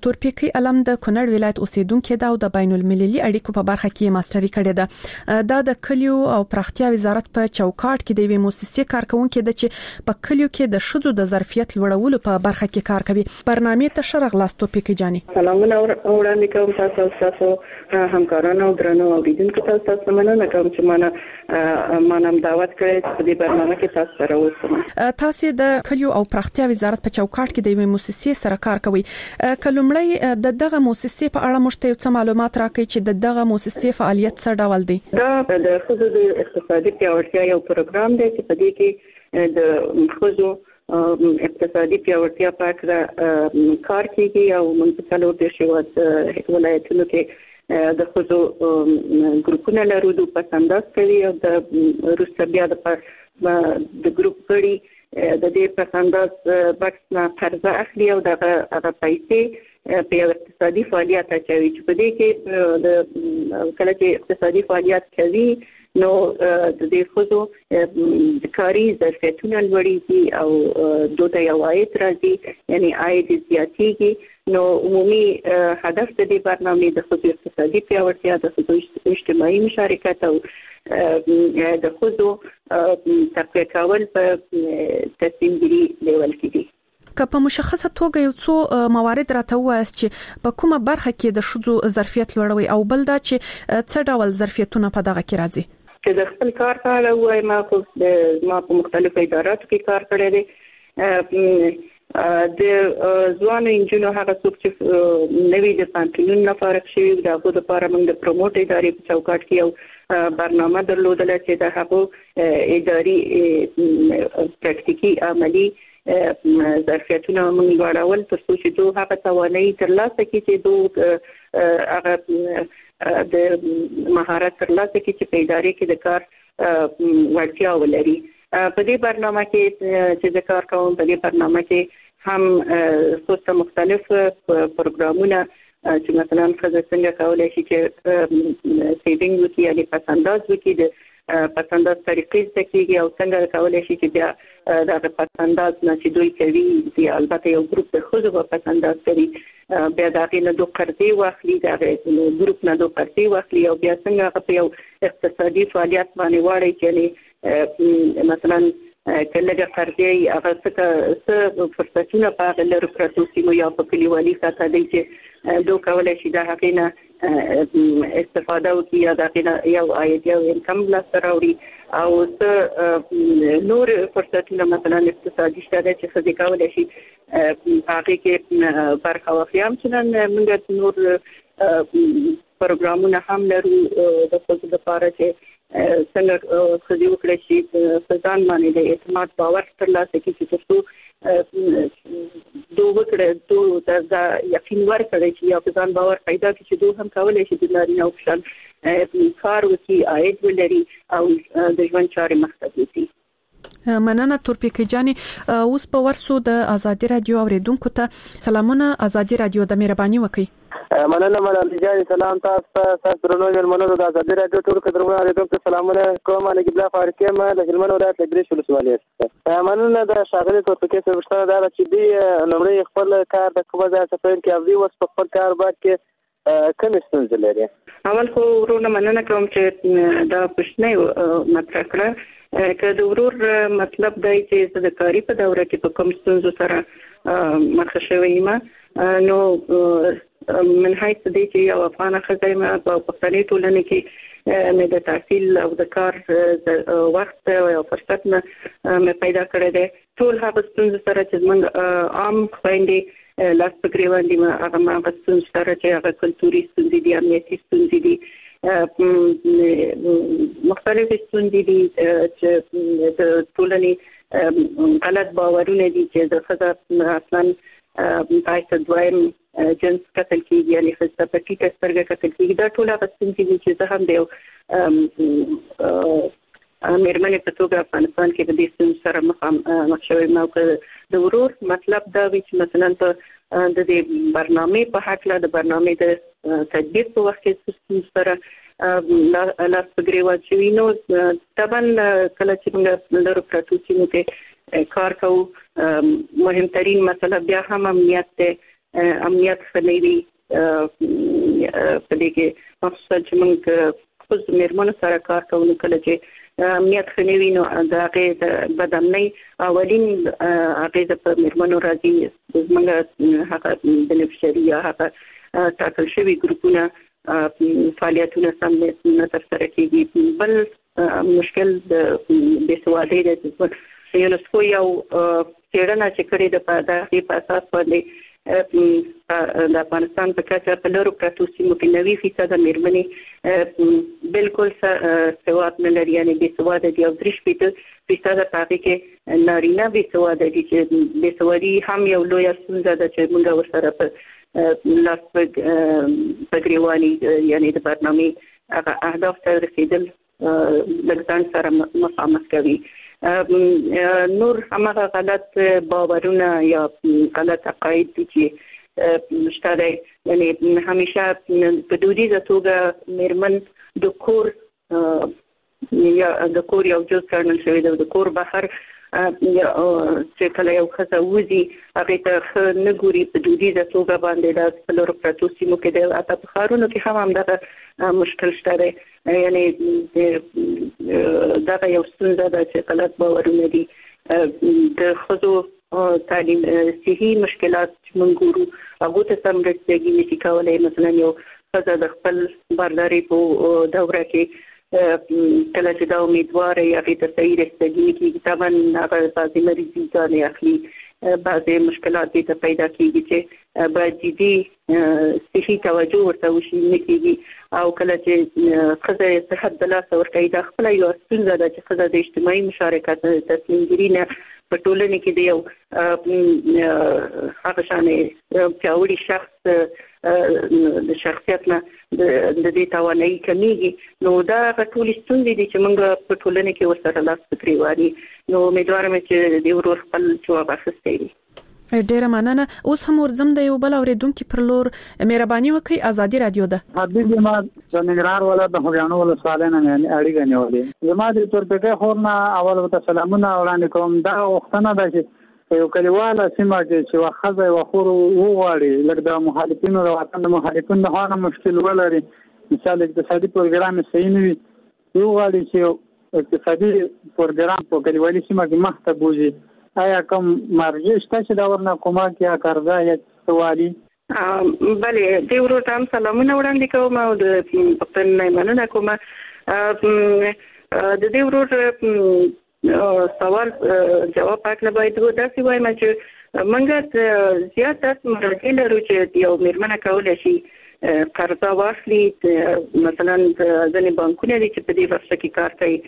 کونړ ولایت اوسیدونکو د بین المللي اړیکو په برخه کې ماستری کړی ده. د کلیو او پراختیا وزارت په چوکاټ کې د وی موسسې کارکونکو چې په کلیو کې د شذو د ظرفیت لوړولو په برخه کې کار کوي. برنامه تشرغ لاستو پکې جاني سلامونه وړاندې کوم تاسو همکارانو او درنو اوریدونکو تاسو مننه کوم چې مانم دعوت کړی په دې برنامه کې تاسو سره اوسم. تاسو د کلیو او پراختیا وزارت په چوکاټ کې د یوې موسسې سره کار کوي. کلمړی د دغه موسسې په اړه مشته څه معلومات راکړي چې دغه موسسې فعالیت څه ډول دی؟ دا د خصوصي د اقتصادي پیاوړتیا یو پروګرام دی چې په دې کې د خزو اقتصادي پیاوړتیا په اړه کار کوي او موږ څلور د شوات ولایتونو کې د خزو ګروپونه لرو د پسنداز کوي او د روسیا بیا د ګروپ کړي د دې پسنداز بکس نه قرضه اخلي او دغه پیسې په اقتصادي فعالیت اچوي چې په دې کې د کله چې اقتصادي فعالیت کوي نو د دې خزو د کاری ظرفیتونه لوړیږي او دوی یو عاید راځي یعنی عاید زیاتیږي. نو عمومي هدف د دې برنامې د خزو اقتصادي پیاوړتیا د خزو اجتماعي مشارکت او د خزو تقویه کول په تصمیمګیري لیول کې دي. که په مشخصه توګه یو څو موارد راته وایست چې په کومه برخه کې د شذو ظرفیت لوړوي او بل دا چې څه ډول ظرفیتونه په دغه کې راځي؟ چې د خپل کار کار وای ما په مختلفو اداراتو کې کار کړی دی. د ځوانو انجونو هغه څوک چې نوی د پانتونونو نه فارغ شوي دغه لپاره موږ د پروموټ ادارې په چوکاټ کې یو برنامه درلودله چې د هغو اداري پراکټیکي عملی ظرفیتونه موږ لوړول ترڅو چې دوی هغه توانایي ترلاسه کړي چې دوی هغه د مهارت ترلاسه کړي چې په ادارې کې د کار وړتیا ولري. په دې برنامه کې چې د کار کوم په دې برنامه کې هم څو مختلف پروګرامونه چې مثلا څنګه کولای شي چې سیوینګ وکړي یا د پسنداز وکړي د پسنداز طریقې څخه کېږي او څنګه کولای شي چې بیا د پسنداز نه چې دوی کوي چې البته یو ګروپ د خود په پسنداز کوي بیا دا غي نه دوه قرضې واخلي دا ګروپ نه دوه قرضې واخلي او بیا څنګه په یو اقتصادي فعالیت باندې واړي چې مثلا کله قرضې هغه څه فرصتونه په لرو پروتو سیمو یا په کلیوالي ساته دي چې دوی کولای شي دا حقینه استفاده وکړي یا دا یو عاید یو انکم لاسته راوړي او څه نور فرصتونه مثلا اقتصادي شته چې څه کولای شي هغه کې برخه واخلي. هم چې موږ نور پروګرامونه هم لرو د خپل لپاره چې څنګه خدي وکړي چې ځان باندې د اعتماد باور ترلاسه کړي چې تاسو دوه وکړه دا یقین ورکړي چې یو ځان باور پیدا کړي چې دوه هم کولای شي د نارینه او ښځو کار وکړي عاید ولري او د ژوند چارې مخته وي. مننه تورپیکي جاني. اوس په ورسو د ازادي رادیو اوریدونکو ته سلامونه. ازادي رادیو د مهرباني وکړي. مننه ملام جاني. سلام تاسو درنو ملمنو د ازادي رادیو ټول قدرمنو اوریدونکو ته سلامونه کوم. انا قبله فارکه ما د هلمند ولایت لګریش ولسوالۍ. مننه د شاغلي تورپیکي سره دا چې دی لمړی خپل کار د کومه ځای څخه کې او دی وس په خپل کار باندې کوم ستونزې لري. اول خو ورونه مننه کوم چې دا پښتنه مطرح کړه. که د ورور مطلب دی چې د کاری په دوره کې په کوم ستونزو سره مخ شوی ما نو من حیث دی چې یو افغان خزایمه په پښتني ټولنه کې مې د تحصیل او د کار وخت او فرصت نه مې پیدا کړی دی. ټول هغه ستونزې سره چې موږ عام خويندې لاس په ګریوان دي هغه ما ستونزې سره چې هغه کلتوري ستونزې دي امنیتي ستونزې دي مختلف ستونزې دي چې د ټولنې غلط باورونه دي چې د خزه اصلا پایته دویم جنس قتل کیږي یعنی خزه په کې سترګه قتل کیږي. دا ټول هغه ستونزې دي چې زه هم د مېرمنې په توګه افغانستان کې د دې ستونزو سره مخ شوی ما د ورور مطلب دا وی چې مثلا په د دې برنامه په حق د برنامه د تدبیر په وخت کې ستونزو سره لاس په ګریوان شوی نو طبعا کله چې موږ لرو پروتو سیمو کې کار کوو مهمترین مسله بیا هم امنیت ته امنیت خنوي په دې کې مخصوصا چې موږ خپل مېرمنو سره کار کوو کله چې امنیت خنوي نو دا غي د بدامنۍ اولین هغه په مېرمنو راځي موږ هغه د نفشري یا هغه تاکل شوی ګروپونه فعالیتونه سم نه ترسره کیږي. بل مشکل د بېسوادۍ د یونسکو یو څېړنه چې کړې ده په اساس باندې د افغانستان په کچه په لرو پروتو سیمو کې 90% مېرمنې بالکل سواد نه لري یعنی بېسواده دي او 3% په کې نارینه بېسواده دي چې بېسوادي هم یو لوی ستونزه ده چې موږ ورسره په لاس په ګریواني یعنی د برنامه هغه اهداف ته رسیدل لږ سره مخامخ کوي. نور همغه غلط باورونه یا غلط عقاید دي چې شته یعنی همیشه په دودیزه توګه مېرمن د کور یا د کور یو جز ګڼل شوی دی د کور بهر چې کله یو ښځه وځي هغې ته نه ګوري په دودیزه توګه باندې دا په لرو پروتو سیمو کې دی حتی په ښارونو کې هم همدغه مشکل شته دی یعنی دغه یو ستونزه ده چې غلط باورونه دي د ښځو تعلیم صحي مشکلات چې موږ ګورو هغو ته سم رسېږي نشي کولی مثلا یو ښځه د خپل بارداري په دوره کې کله چې دا امیدواره یا هغې ته صحیح رسېدګي کېږي طبعا هغه بعضې مریضي ځانې اخلي بعضي مشکلات دي پیدا کیږي چې باید جدي صحي توجه ورته وشي نکېږي او کله چې خزه صحت د لاس ورکړي د خپل یو ستونزه ده چې خزه د اجتماعي مشارکت تصمیمګیری نه په ټولنه کې دی یو هغه شانې پیاوړي شخص د شخصیت نه د دې توانایي کمیږي نو دا ټول ستونزې دي چې موږ په ټولنه کې ورسره لاس پکې واري نو امیدوارم چې د ورور خپل جواب اخیستی وي. ډیره مننه. اوس هم ورزم د یو بل اوریدونکو پر لور مهرباني وکړئ. ازادي رادیو ده. حبیب ما د نګران ولادت د خوګانو ول سوالونه نه اړیږي نیولې. زما د تورپګه خورنا اول وت سلامونه وړاندې کوم. دا وختونه ده چې یو کلیواله سیمه چې واخذ او خور وغواړي لکه د مخالفینو د وطن د مخالفینو د هغه مشکل ولري مثال اقتصادي پروګرام صحیح نه وي یو غواړي چې اقتصادي پروګرام په کلیوالي سیمه کې مخته بوزي آیا کوم مرجع شته چې دا ورنه کومه یا قرضه یا سوالي؟ بله د ورور تام سلامونه وړاندې کوم او د پښتون مننه کوم. د دې ورور سوال جواب پاکله باید داسې وایم چې موږ زیات مرجع لرو چې یو میرمنه کولای شي قرضه واخلي مثلا ځینې بانکونه دي چې په دې بخش کې کار کوي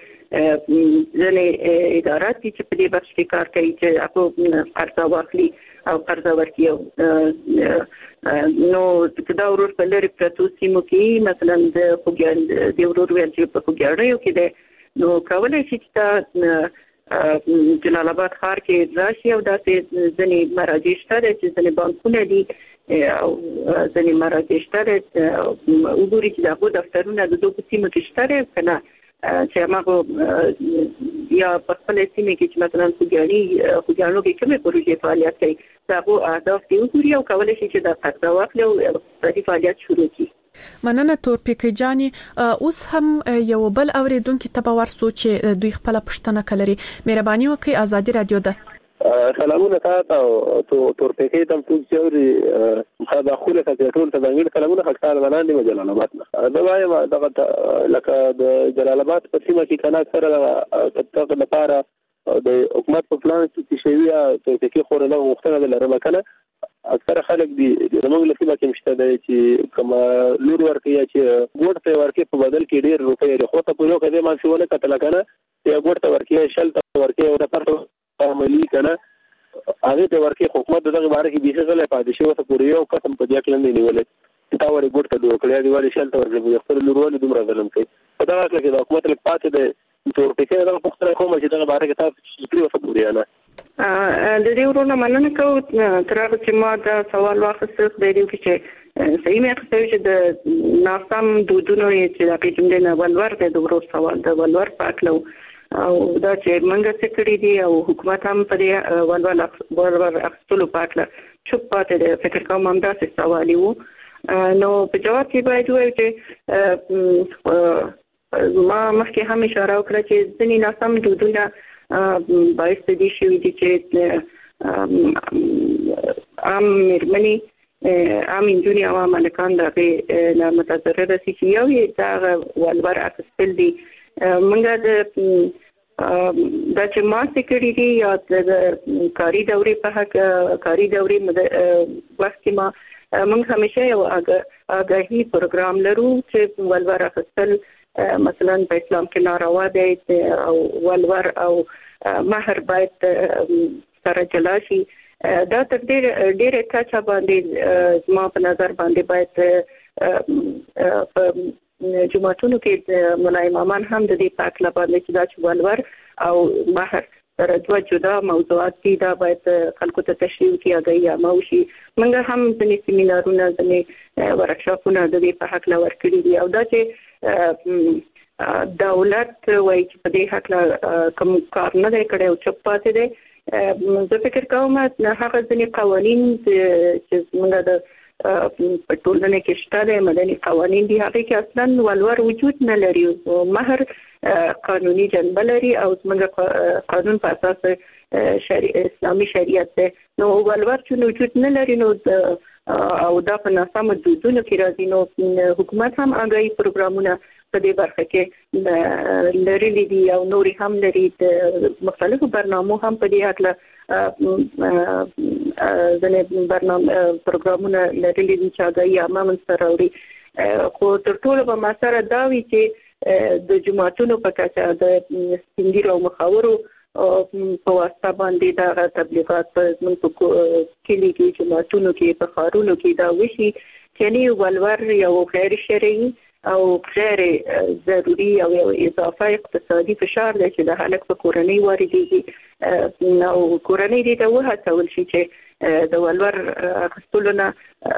ځینې ادارات دي چې په دې بخش کې کار کوي چې هغه قرضه واخلي او قرضه ورکړي نو دا ورور په لري پروتو سیمو کې مثلا د خوګیان د ورور ویل چې په خوګیاړیو کې ده نو کولای شي چې جلال آباد ښار کې راشي او داسې ځینې مراجع شته چې ځینې بانکونه دي او ځینې مراجع شته وګوري چې دغه دفترونه د دوه سیمو کې شته کنه چې هغه یا په خپل سیمه کې چې مثلا خوګیانو کې کومه پروژې فعالیت کوي دغه اهداف دی وګوري او کولای شي چې د قرضه واخلي او اقتصادي فعالیت شروع کړي. مننه تورپیکې جاني. اوس هم یو بل اوریدونکو ته باور سوچ دوی خپل پښتنه کلري. مهرباني وکړئ. ازادي رادیو ده. سلامونه تاسو تورپیکې تم ټول چې دا خوله کې ټول ته دغه کلمونه خلک باندې مجلال آباد نه دا وایم دغه لکه د جلال آباد په سیمه کې کنه سره تطبیق لپاره د حکومت په پلان کې شوی تورپیکې خور له وختونه د لرمه کنه اکثر خلک دي زموږ له سیمه کې مشته دی چې کوم لور ورکړي چې ګوډ ته ورکړي په بدل کې ډیر روپۍ لري خو ته په یو کې ما څه ونه کتل کنه چې ګوډ ته ورکړي شل ته ورکړي او د پرته عملی کنه هغه ته ورکه حکومت دغه باره کې بیخي غلې پاتې شو ته پورې یو قسم په ځکه نه نیولې تا ورې ګډ ته دوکړې دی ولی شل ته ورغلې خپل لورونه دومره ظلم کوي په دا وخت کې د حکومت لک پاتې د تورپیکې دغه پښتنه کومه چې دغه باره کې تاسو چې وسه پورې نه د دې ورونه مننه کوم تر هغه چې ما دا سوال واخیست د دې چې صحیح مې ښه چې د ناسم دودونو چې د جملې نه ولور د ورور سوال د ولور پاکلو او دا چې منګه څه کړی دی او حکومت هم په دې ولور اخستلو پاکله چوپ پاتې دی. فکر کوم هم دا څه سوال وو نو په جواب کې باید وایي چې ما مخکې هم اشاره وکړه چې ځینې ناسم دودونه باعث دي شوي دي چې عام مېرمنې عام نجونې او عام هلکان د هغې نه متضرره شي چې یو یې د هغه ولور اخیستل دي. منګه د دا چې ما څه کړی دي یا د کاري دورې په حق کاري دورې وخت کې موږ همیشه یو آگاهي پروګرام لرو چې ولور اخیستل مثلا په اسلام کې ناروا دی او ولور او مہر باید سره جلا شي. دا تر ډېر کچا باندې ما په نظر باندې باید جمعتونو کې ملا امامان هم د دې پاک لپاره چې دا چې ولور او مہر سره دوه جدا موضوعات دي دا باید خلکو ته تشریح کړي آگاهي عامه وشي. موږ هم ځینې سیمینارونه ځینې ورکشاپونه د دې په حق لور کړي دي او دا چې دولت وایي چې په دې حق کوم کار نه دی کړی او چوپ پاتې دی. زه فکر کوم هغه ځینې قوانین چې موږ د په ټولنه کې شته مدني قوانین دي هغه کې اصلا ولور وجود نه لري مہر قانوني جنبه لري او موږ قانون په اساس اسلامي شریعت ده نو ولور چې وجود نه لري نو او دا په ناسم دودونو کې راځي نو حکومت هم آگاهي پروګرامونه په دې برخه کې لري دي او نوري هم لري د مختلفو برنامو هم په دې حق ځنې برنامه پروګرامونه لري چې هغه عامه منځته راوړي خو تر ټولو به ما سره دا وي چې د جماعتونو په کچه د سپینګیرو مخاورو په واسطه باندې دا تبلیغات په منطق کلی کې جماعتونو کې په خارونو کې دا وشي چې ولور یو غیر شرعي او غیر ضروري او اضافه اقتصادي فشار دی چې د هلک په کورنۍ واردېږي او کورنۍ دې ته وهڅول شي چې د ولور اخیستلو نه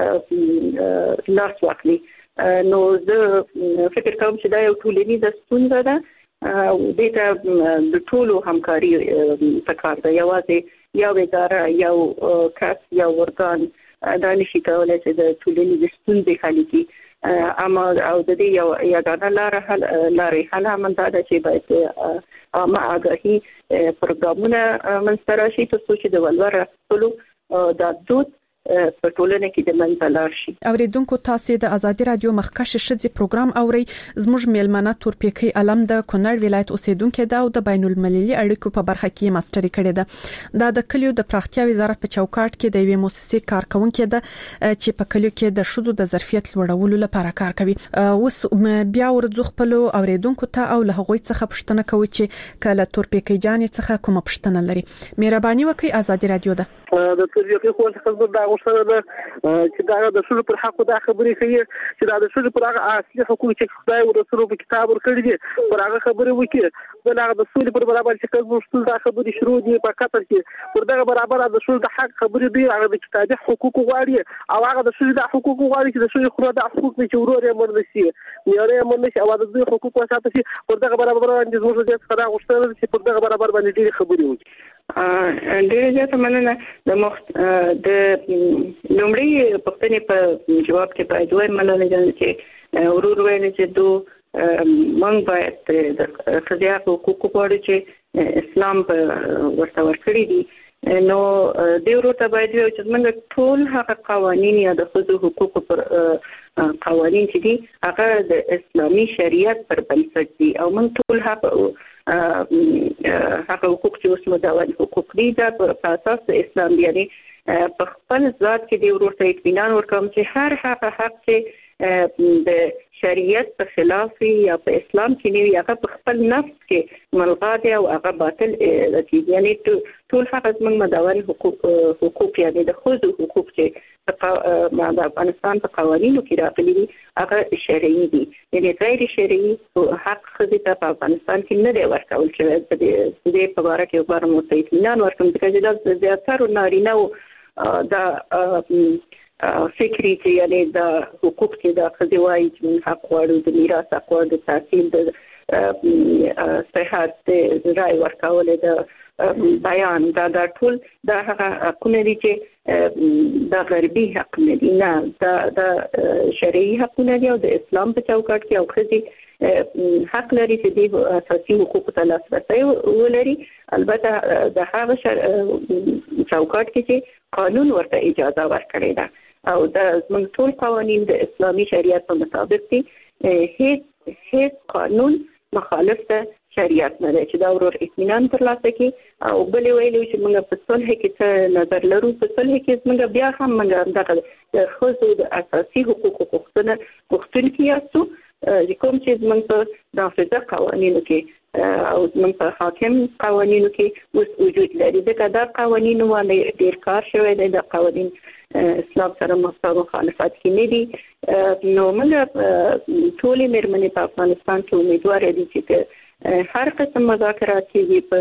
لاس واخلي. نو زه فکر کوم چې دا یو ټولنیزه ستونزه ده او دې ته د ټولو همکاري پکار ده. یوازې یو اداره یو کس یو ورګان دا نشي کولای چې د ټولنیزې ستونزې حل کړي. اما او د دې یو یاګانه لارې حل همدا ده چې باید عامه آګاهي پروګرامونه منځته راشي ترڅو چې د ولور اخیستلو دا دود په ټولنه کې د منځه لاړ شي. اوریدونکو تاسو د ازادي رادیو مخکښ شذې پروګرام اوري. زموږ میلمنه تورپیکی علم د کونړ ولایت اوسیدونکو ده او د بین المللي اړیکو په برخه کې ماستری کړې ده. د کلیو د پراختیا وزارت په چوکاټ کې د یوې مؤسسې کارکونکو ده چې په کلیو کې د شذو د ظرفیت لوړولو لپاره کار کوي. اوس بیا ورځو خپل اوریدونکو ته او له هغوی څخه پوښتنه کوي چې کله تورپیکی جان څخه کومه پوښتنه لري. مهرباني وکړئ ازادي رادیو ده. د تورپیکی خو څه دا غوښتنه ده چې دا د شذو پر حق دا خبرې کوي چې دا د شذو پر هغه اصلي حقوق چې خدای ورسره په کتاب ورکړي دي پر هغه خبرې وکړي. بل هغه د سولې پر برابر چې کوم ټول دا خبرې شروع دي په قطر کې پر دغه برابر د شذو د حق خبرې دي. هغه د کتابي حقوق غواړي او هغه د شذو د حقوق غواړي چې د شذو خو د حقوق چې ورور یې مرده شي میاره یې مرده شي او د دوی حقوق وساتل شي. پر دغه برابر باندې زموږ د خدای غوښتنه چې پر دغه برابر باندې ډېری خبرې وکړي. ډېر زیاته مننه. د لومړی پوښتنې په جواب کې باید وایم چې ورور ویل چې موږ باید د ښځې حقوق وغواړو چې اسلام ورته ورکړي دي. نو دې ورور ته باید ویل چې موږ ټول هغه قوانین یا د ښځو حقوقو پر قوانین چې دي هغه د اسلامي شریعت پر بنسټ دي او موږ ټول هغه حقوق چې اوس مدون حقوق دي دا په اساس د اسلام دی. یعنی په خپل ذات کې د ورور ته اطمینان ورکوم چې هر حق چې د شریعت په خلاف یا په اسلام کې نه وي هغه په خپل نفس کې ملغا دي او هغه باطل دي. یعنی ټول حق زموږ مدون حقوق یعنی د ښځو حقوق چې د افغانستان په قوانینو کې راغلي دي هغه شرعي دي. یعنی غیر شرعي حق ښځې ته په افغانستان کې نه دی ورکول شوی. د دې په اړه کې غواړم ورته اطمینان ورکړم چې دا زیاتره نارینه دا فکری چې یعنی د حقوق کې د ښځې وایي چې حق غواړو د میراث حق غواړو د تحصیل د صحت د رای ورکول د بیان دا ټول دا هغه حقونه دي چې د غربي حق نه دي. نه دا شرعي حقونه دي او د اسلام په چوکاټ کې او ښځې حق لري چې د اساسي حقوقو ته لاسرسی ولري. البته د هغه چوکاټ کې چې قانون ورته اجازه ورکړي ده او د زموږ ټول قوانین د اسلامي شریعت په مطابق دي. هیڅ قانون مخالف ده شریعت نه دی چې دا ورور اطمینان ترلاسه کړي. او بل ویلو چې موږ په صلح کې څه نظر لرو. په صلح کې موږ بیا هم موږ دغه ښځو د اساسي حقوقو غوښتونکي یاستو کوم چې موږ په نافذه قوانینو کې او موږ په حاکم قوانینو کې اوس وجود لري. ځکه دا قوانینو باندې ډېر کار شوی دی. دا قوانین اسلام سره مخالفت کې نه دي. نو موږ ټولې مېرمنې په افغانستان کې امیدواره دي چې هر قسم مذاکرات کېږي په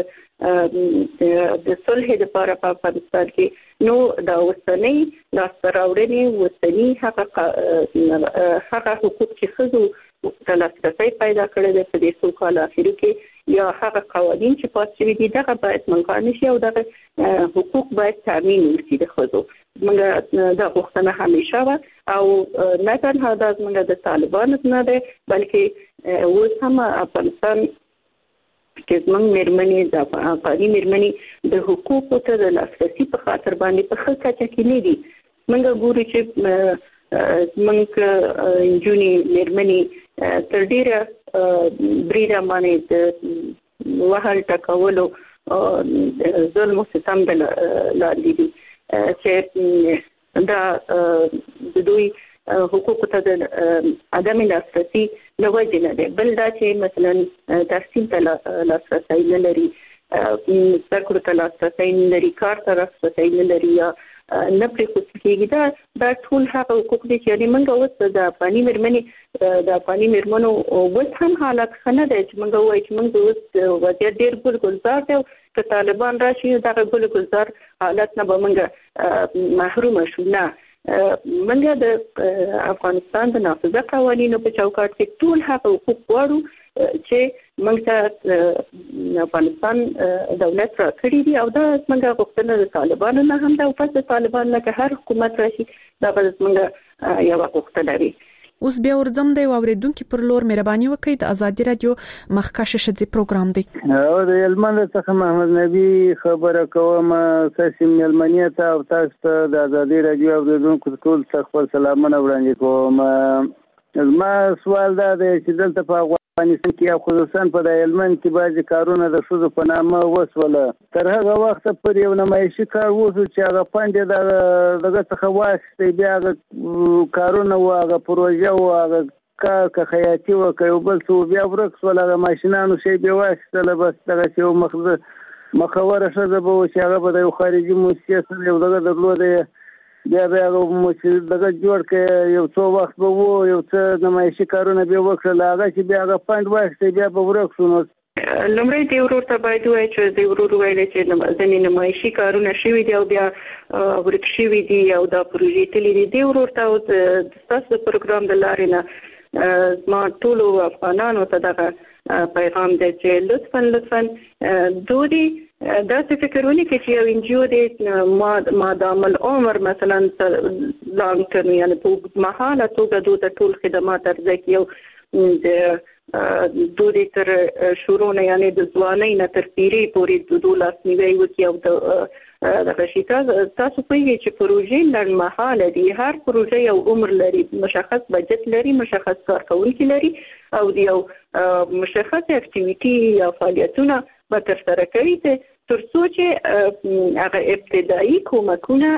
د صلح لپاره په افغانستان کې. نو دا اوسنۍ لاسته راوړنې اوسني هغه حقوق چې ښځو ته لاسرسی پیدا کړی دی په دې څو کالو اخرو کې یا هغه قوانین چې پاس شوي دي دغه باید منقع نشي او دغه حقوق باید تامین وشي د ښځو. موږ دا غوښتنه همیشه وه او نه تنها دا زموږ د طالبانو نه دی بلکې اوس هم افغانستان کې زموږ مېرمنې د افغاني مېرمنې د حقوقو ته د لاسرسي په خاطر باندې په ښه کچه کې نه دي. موږ ګورو چې زموږ نجونې مېرمنې تر ډېره بریده باندې د وهل ټکولو ظلم او ستم لاندې دي چې دا د دوی حقوق ته د عدم لاسرسي لوجه نه ده، بل دا چې مثلا تحصیل ته لاسرسي نه لري، زده ته لاسرسي نه لري، کار ته لاسرسي نه لري یا نه پرې خوشکېږي. دا ټول هغه حقوق دي چې موږ اوس د افغاني مېرمنو اوس هم حالت ښه نه دی چې موږ وایو چې موږ اوس وضعیت ډېر ګلزار دی او که طالبان راشي دغه ګلزار حالت نه به موږ محروم شو. نه، موږ د افغانستان د نافذه قوانینو په چوکاټ کې ټول هغه حقوق غواړو چې موږ ته افغانستان دولت راکړي دي او دا موږ غوښتنه د طالبانو نه هم ده او پس د طالبانو نه که هر حکومت راشي دا به موږ یو غوښتنه وي. اوس بیا ورځم دی واوریدونکو پر لور مهرباني وکړئ. د ازادي رادیو مخکښ ښځې پروګرام دی او د هلمند څخه محمد نبی خبره کوم. تاسو ملمنیت او تاسو ته د ازادي رادیو اوریدونکو ټول څخه خپل سلامونه وړاندې کوم. ما سوال دا دی چې دلته په افغانستان کې او خصوصا په د هلمند کې بعضې کارونه د ښځو په نامه وسوله. تر هغه وخته پورې یو نمایشي کار وشو چې هغه فنډ یې دغه څخه واخیستی، بیا هغه کارونه و، هغه پروژه و، هغه کار که خیاطي و که یو بل څه و، بیا ورک شول. هغه ماشینانو شی بیا واخیستله، بس دغسې یو مخوره ښځه به و چې هغه به د یو خارجي موسسې سره یو دغه درلوده، بیا دغه جوړ کړه، یو څو وخت به و، یو څه نمایشي کارونه بیا وکړل، هغه چې بیا هغه فنډ واخیستی بیا به ورک شو. نو لومړی د ورور ته باید ووایي چې د ورور ویلی چې ځینې نمایشي کارونه شوي دي او بیا ورک شوي دي او دا پروژې تللي دي. د ورور ته او ستاسو د پروګرام د لارې نه زما ټولو افغانانو ته دغه پیغام دی چې لطفا دوی داسې فکر ونه کړي چې یو انجیو دی مادام العمر مثلا لانګ ټرم یعنی په اوږدمهاله توګه دوی ته ټول خدمات عرضه کړي او د دوی تر شروع نه یعنی د ځوانۍ نه تر پیرۍ پورې دوی لاسنیوی وکړي او دغه شي. تاسو پوهیږئ چې پروژې لنډمهاله دي، هر پروژه یو عمر لري، مشخص بجټ لري، مشخص کارکونکي لري او د یو مشخص اکټیویټي یا فعالیتونه به ترسره کوي تر څو چې هغه ابتدایي کومکونه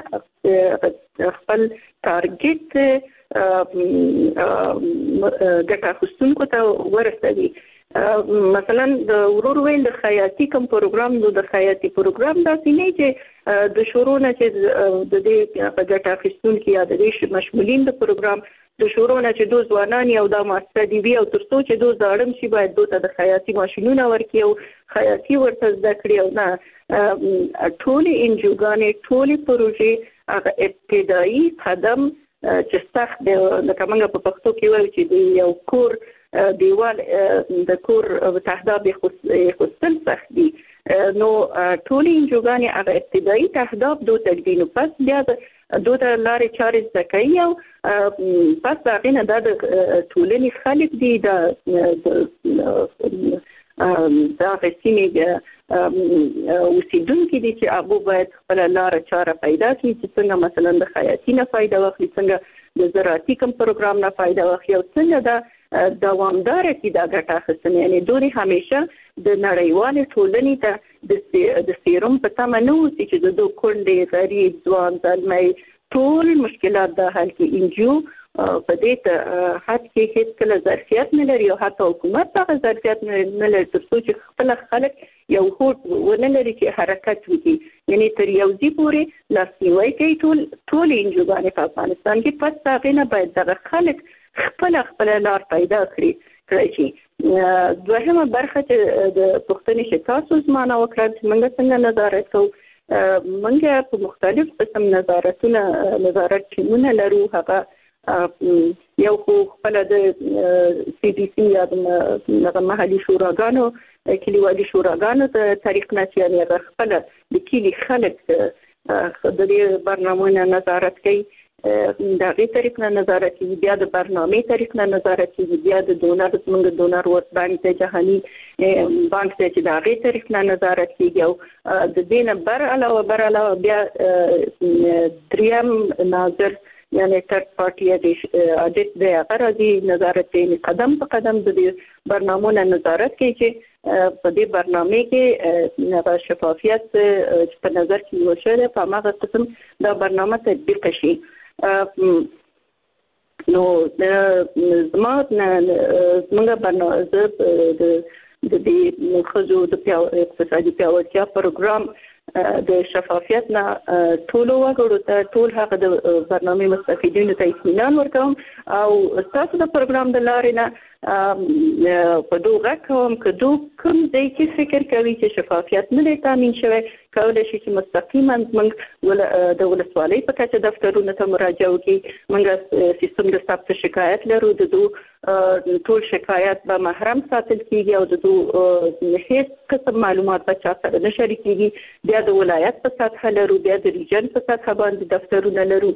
خپل ټارګټ ګټه اخیستونکو ته ورسوي. مثلا د ورور ویل د خیاطي کوم پروګرام نو د خیاطي پروګرام داسې نه چې د شروع نه چې د دې په ګټه اخیستونکو یا د دې مشمولین د پروګرام د شروع نه چې دوی ځوانان یو د ماستر دی او تر څو چې دوی ځاړم شي باید دوی ته د خیاطي ماشینونه ورکړي او خیاطي ورته زده کړي او نه ټولې انجوګانې ټولې پروژې هغه ابتدایي قدم چې سخت دی لکه موږ په پښتو کې وایو چې د یو کور دیوال د کور تهداب خستل سخت دي. نو ټولې انجوګانې هغه ابتدایي تهداب دوی تږدي، نو پس بیا دوی ته لارې چارې زده کوي او پس د هغې نه دا د ټولنې خلک دي د هغې سیمې اوسیدونکي دي چې هغوی باید خپله لاره چاره پیدا کړي چې څنګه مثلا د خیاطي نه فایده واخلي، څنګه د زراعتي کوم پروګرام نه فایده واخلي او څنګه دا دوامداره کی دا ګټه اخیستنه. یعنی دوی همیشه د نړیوالې ټولنې ته د سیروم په تمه نه اوسي چې د دوی کونډې، غریب، ځوان، زلمی ټول مشکلات د حل کې انجیو په دې ته حد کې هیڅ کله ظرفیت نه لري او حتی حکومت ته ظرفیت نه لري تر څو چې خپل خلک یو هوډ ونه لري چې حرکت وکړي. یعنی تر یو ځای پورې لاسنیوی کوي ټول انجوګانې په افغانستان کې، پس هغې نه باید دغه خلک خپل لار پیدا کړی شي. دوهمه برخه چې د پوښتنې چې تاسو زمانه وکړه چې موږ څنګه نظارت کوو، موږ په مختلف قسم نظارت ټیمونه لرو. هغه یو خو خپل د سی ډي سی یا د محلي شوراګانو کلیوالي شوراګانو ته طریق نه چې یعنی خپل د کلی خلک د دې برنامه‌ونو نظارت کوي، د هغې طریق نه نظارت کوي، بیا د برنامې طریق نه نظارت کوي، بیا د ډونر زموږ ډونر ورک بانک ته جهاني بانک ته چې د هغې طریق نه نظارت کیږي او د دې نه بر علاوه بیا دریم ناظر یعنی تھرد پارٹی اډیټ دی هغه راځي نظارت کوي، قدم په قدم د دې برنامه‌ونو نظارت کوي چې په دې برنامه کې شفافیت په نظر کې نیول شوی په هغه قسم دا برنامه تطبیق شي. نو زموږ برنامه د خزو د اقتصادي پیاوړتیا پروګرام د شفافیت نه ټول وګړو ته ټول هغه د برنامه مستفیدینو ته اطمینان ورکوم او تاسو د پروګرام د لارې نه په دوه کوم کدو کوم ځای کې فکر کوي چې شفافیت نه دی تامین شوی کولای شي چې مستقیما موږ د ولسوالۍ په کچه دفترونو ته مراجعه وکړي. موږ سیستم د ثبت شکایت لرو د ټول شکایت به محرم ساتل کیږي او د هیڅ قسم معلومات به چا سره نه شریکيږي. بیا د ولایت په سطح لرو بیا د ریجن په سطح باندې دفترونه لرو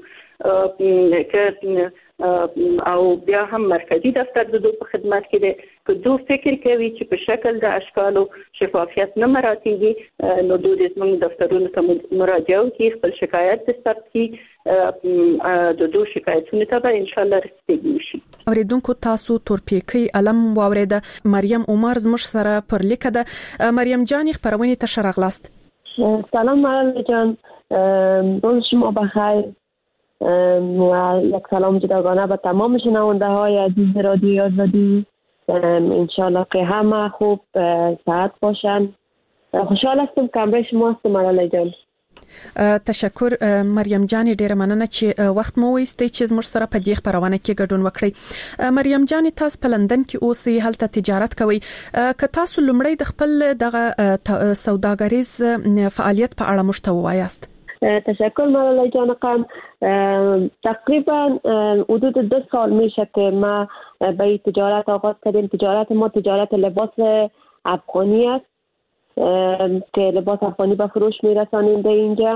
او بیا هم مرکزی دفتر د دوی په خدمت کې دی. که دوی فکر کوي چې په شکل د اشکالو شفافیت نه مراتیږي نو دوی د زموږ دفترونو ته مراجعه وکړي خپل شکایت ثبت کړي د دوی شکایتونو ته به ان شاء الله رسیدګي وشي. اوریدونکو تاسو تورپیکی علم واوریده. مریم عمر زموږ سره پر لیکه ده. مریم جان خبرونه ته شرغلاست. سلام مریم جان، روز شما بخیر و یک سلام جداگانه به تمام شنونده های عزیز رادیو آزادی. انشالله که همه خوب صحت باشن. خوشحال هستم که همراه شما هستم مریم جان. تشکر مریم جان، ډیره مننه چې وخت مو وایستئ چې زموږ سره په دې خبرونه کې ګډون وکړئ. مریم جان، تاسو په لندن کې اوسئ، هلته تجارت کوئ. که تاسو لومړی د خپل دغه سوداګریز فعالیت په اړه موږ ته ووایاست. تشکر مریم جان. تقریبا حدود 2 سال میشه که ما به تجارت آغاز کردیم. تجارت ما تجارت لباس افغانی است که لباس افغانی به فروش میرسانیم به اینجا.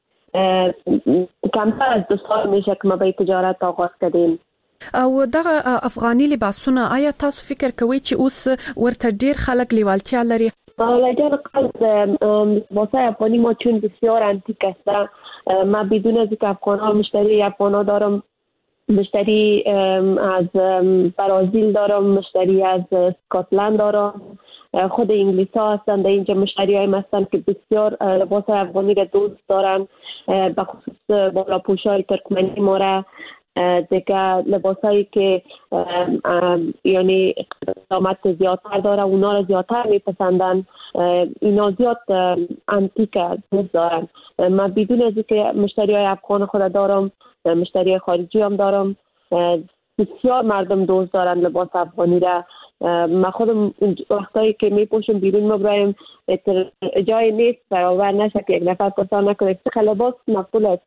کمتر از 2 سال میشه که ما به تجارت آغاز کردیم. او دغه افغاني لباسونه آیا تاسو فکر کوئ چې اوس ورته ډیر خلک لیوالتیا لري؟ لجان لباس افغانی ما چون بسیار انتیک است، ما بدون از اینکه افغان‌ها مشتری افغان‌ها دارم، مشتری از برازیل دارم، مشتری از اسکاتلند دارم، خود انگلیس‌ها هستند اینجا مشتریای هستند که بسیار لباس افغانی را دوست دارن، به خصوص بالاپوش‌های ترکمنی ما را دیگه لباسایی که یعنی قیمت زیادتر داره اونا رو زیادتر میپسندن. اینا زیاد انتیک دوست دارن. من بدون از اینکه مشتری های افغان خود دارم، مشتری خارجی هم دارم، بسیار مردم دوست دارن لباس افغانی را. من خودم وقتایی که میپوشم بیرون مبرایم جای نیست برابر نشه که یک نفر پرسان نکنه چه لباس مقبول است.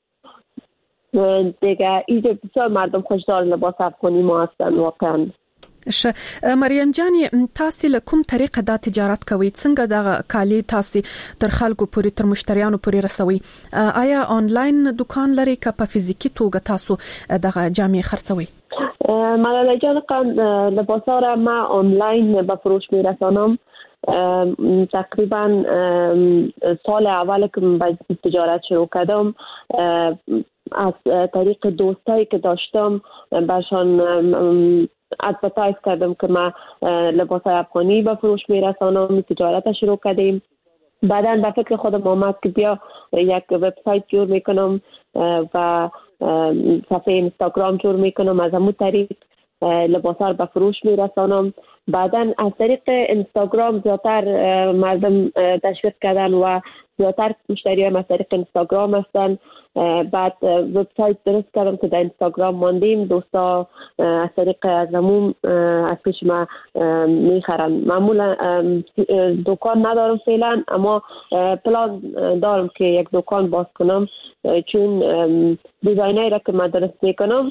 دیگه اینجا بسیار مردم خوشدار لباس افغانی ما هستن واقعا. مریم جان، تاسو له کوم طریقه دا تجارت کوئ؟ څنګه دا کالی تاسو تر خلکو پورې تر مشتریانو پورې رسوي؟ آیا آنلاین دکان لري که په فزیکی توګه تاسو دغه جامې خرڅوي؟ مریم جان، لباسا را ما آنلاین به فروش میرسانم. تقریبا سال اول که به تجارت شروع کردم از طریق دوستایی که داشتم برشان ادورتایز کردم که ما لباس افغانی به فروش میرسانم. تجارت شروع کردیم. بعداً به فکر خودم آمد که بیا یک وبسایت جور میکنم و صفحه اینستاگرام جور میکنم، از همون طریق لباس ها رو به فروش میرسانم. بعداً از طریق اینستاگرام زیادتر مردم تشویق کردن و زیادتر مشتری هم از طریق اینستاگرام هستن. بعد وبسایت درست کردم که در اینستاگرام ماندیم، دوستا از طریق ازمون از پیش ما میخرن. معمولا دکان ندارم فعلا، اما پلان دارم که یک دکان باز کنم، چون دیزاینایی را که من درست میکنم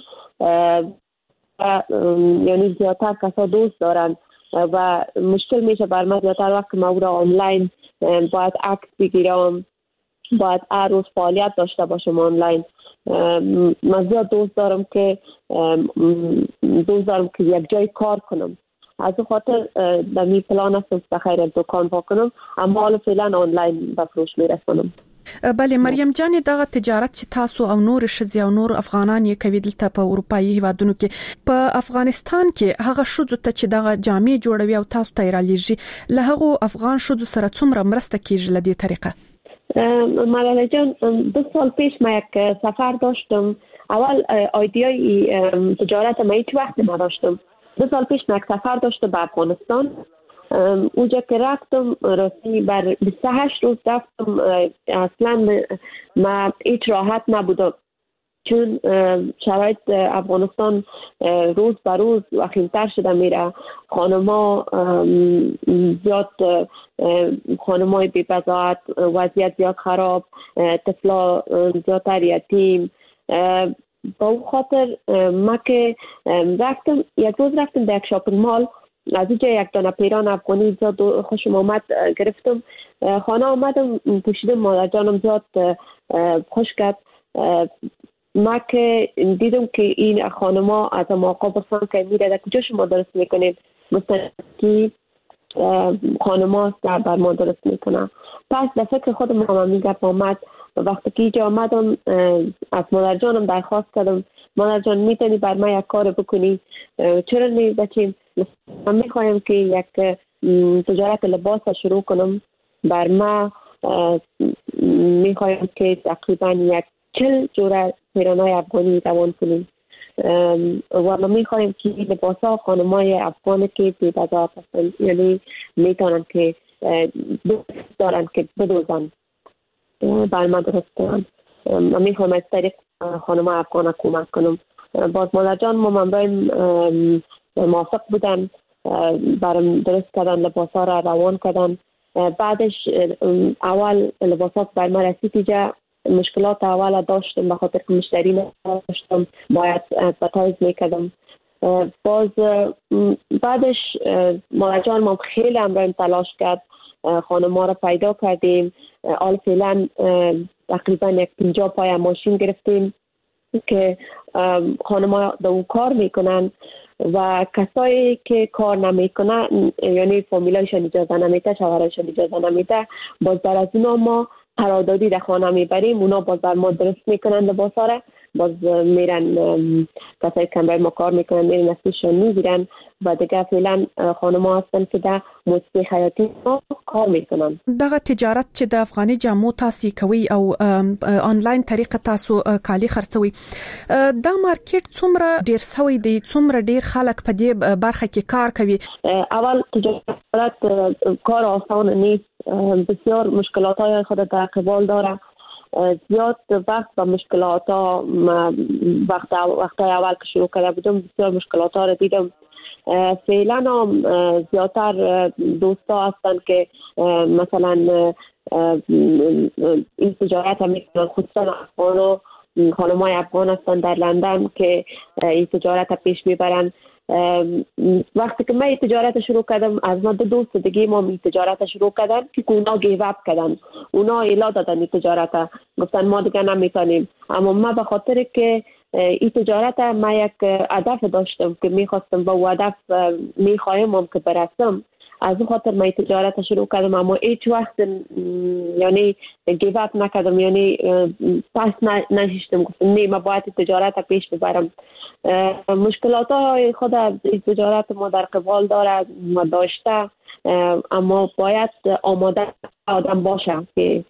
یعنی زیادتر کسا دوست دارن و مشکل میشه بر من زیادتر وقت ما او را آنلاین باید عکس بگیرم، باید هر روز فعالیت داشته باشم آنلاین. من زیاد دوست دارم که یک جای کار کنم. از این خاطر در می پلان هستم بخیر دکان با کنم، اما حالا فعلا آنلاین به فروش میرسانم. بله مریم جان دغه تجارت چې تاسو او نور شذ او نور افغانان یې کوي دلته په اروپאי هیوادونو کې په افغانستان کې هغه شذ ته چې دغه جامې جوړوي او تاسو ته رالیږي له هغه افغان شذ سره څومره مرسته کیږي له دې طریقه؟ ملاله جان 2 سال پیش ما یک سفر داشتم. اول ایده‌ای تجارت ما هیچ وقت نداشتم. 2 سال پیش ما یک سفر داشتم به افغانستان. اونجا که رفتم راستی بر 28 روز رفتم اصلا ما هیچ راحت نبودم چون شرایط افغانستان روز به روز وخیمتر شده میره. خانما زیاد خانمای بی بضاعت، وضعیت زیاد خراب، طفلا زیادتر یتیم. با اون خاطر ما که رفتم یک روز رفتم به یک شاپینگ مال، از اینجا یک دانه پیران افغانی زیاد خوشم آمد گرفتم. خانه آمدم پوشیدم، مادر جانم زیاد خوش کرد. ما که دیدم که این خانما از آقا بسان که میره در کجا شما درست میکنید؟ مستقی خانما در بر ما درست میکنه. پس در فکر خودم هم میگم آمد. وقتی که اینجا آمدم از مادر جانم درخواست کردم مادر جان میتونی بر ما یک کار بکنی؟ چرا نیست بچیم؟ من میخوایم که یک تجارت لباس شروع کنم. بر ما میخوایم که تقریبا یک 40 جوره پیرانای افغانی روان کنیم و ما میخوایم که لباس ها خانمای افغانی که بی بضاعت هستند، یعنی میتونن که دوست دارن که بدوزن بر ما درست کنن. ما میخوایم از طریق خانمای افغان کمک کنم. باز مادر جان ما منبعیم موافق بودن، برام درست کردن، لباس ها را روان کردن. بعدش اول لباس ها بر ما رسید اینجا مشکلات اول داشتم به خاطر که مشتری نداشتم، باید ادورتایز میکردم. باز بعدش مادر جان ما خیلی امرایم تلاش کرد، خانم‌ها را پیدا کردیم. حال فعلا تقریبا یک 50 پای ماشین گرفتیم که خانم‌ها در اون کار میکنن و کسایی که کار نمیکنن یعنی فامیلایشان اجازه نمیده، شوهرشان اجازه نمیده، باز در از اونا ما قراردادی در خانه میبریم، اونا باز بر ما درست میکنن لباسا را. باز میرن کسایی که برای ما کار میکنن میرن نسلشون میگیرن و دیگه فعلا خانم‌ها هستن که در موسیقی حیاتی ما کار میکنن. دغه تجارت چې د افغاني جامو تاسو کوي او آنلاین طریقه تاسو کالی خرڅوي، دا مارکیټ څومره ډیر سوی دی؟ څومره ډیر خلک په دې برخه کې کار کوي؟ اول تجارت کار آسان نیست، بسیار مشکلات های خود در قبال داره. زیاد وقت و مشکلات ها وقت اول که شروع کرده بودم بسیار مشکلات ها رو دیدم. فعلا هم زیادتر دوستا هستن که مثلا این تجارت هم میکنن، خصوصا افغان و خانمای افغان هستن در لندن که این تجارت پیش میبرن. وقتی که من این تجارت شروع کردم از من 2 دوست دیگه ما این تجارت شروع کردن که اونا گیو اپ کردن، اونا الا دادن این تجارت، گفتن ما دیگه نمیتونیم. اما من به خاطر که این تجارت ما یک هدف داشتم که میخواستم با هدف میخوایم که برسم، از اون خاطر من تجارت شروع کردم. اما هیچ وقت یعنی گیو اپ نکردم، یعنی پس نشیشتم، گفتم نه من باید تجارت پیش ببرم. مشکلات های خود این تجارت ما در قبال داره ما داشته، اما باید آماده آدم باشه که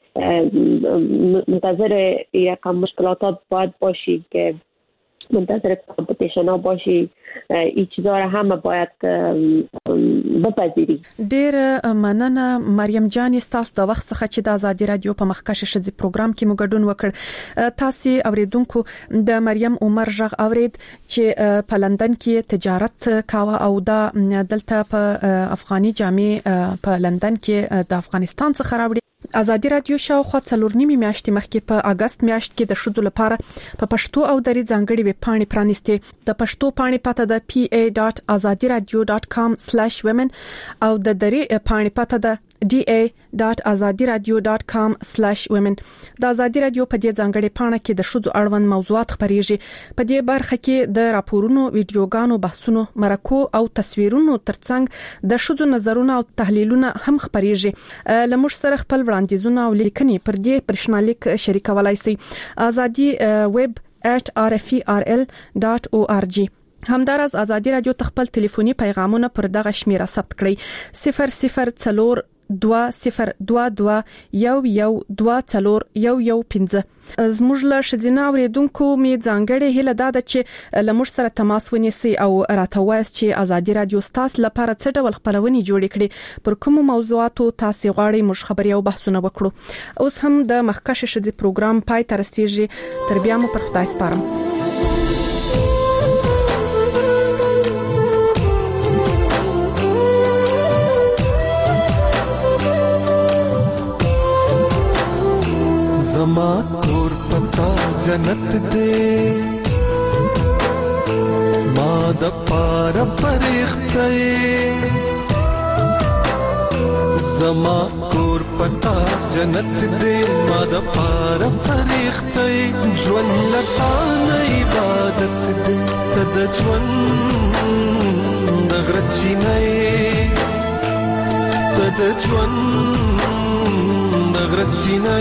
منتظر یک مشکلات باید باشی، که منتظر کامپیتیشن ها باشی. این چیزا را هم باید بپذیری. ډیر مننه مریم جان، تاسو د وخت څخه چې د آزادي رادیو په مخکشه شذې پروګرام کې مو ګډون وکړ. تاسو اوریدونکو د مریم عمر ژغ اورید چې په لندن کې تجارت کاوه او دا دلته په افغاني جامې په لندن کې د افغانستان څخه راوړي. آزادي رادیو شاوخوا 4 نیمه میاشتې مخکې په اگست میاشت کې د شذو لپاره په پښتو او دري ځانګړي ویب پاڼې پرانیستې. د پښتو پاڼې پته د pa.azadiradio.com/women او د دري پاڼې پته د da.azadiradio.com/women. د ازادي رادیو په دې ځانګړي پاڼه کې د ښځو اړوند موضوعات خبريږي. په دې برخه کې د راپورونو، ویډیوګانو، بحثونو، مرکو او تصویرونو ترڅنګ د ښځو نظرونه او تحلیلونه هم خبريږي. لمر سره خپل وړاندیزونه او لیکنې پر دې پرشنالیک شریکولای شي. ازادي web@rferl.org. همدارس ازادي رادیو تخپل ټلیفوني پیغامونه پر دغه شمیره ثبت کړئ: 002021124115. زموږ له شذینه اوریدونکو می ځانګړي هله داده چې لمر سره تماس ونیسي او راته وایي چې ازادي رادیو ستاسو لپاره څه ډول خبرونه جوړ کړي، پر کوم موضوعاتو تاسو غواړئ موږ خبري او بحثونه وکړو. اوس هم د مخکشه شذې پروګرام پای ته رسیدي. تر بیا مو پر خدای سپارم. زما کور پتا جنت دے ما د پار فرښتې زما کور پتا جنت دے ما د پار فرښتې ژوند لتا نه عبادت دے تد ژوند غرچی نه تد ژوند غرچی نه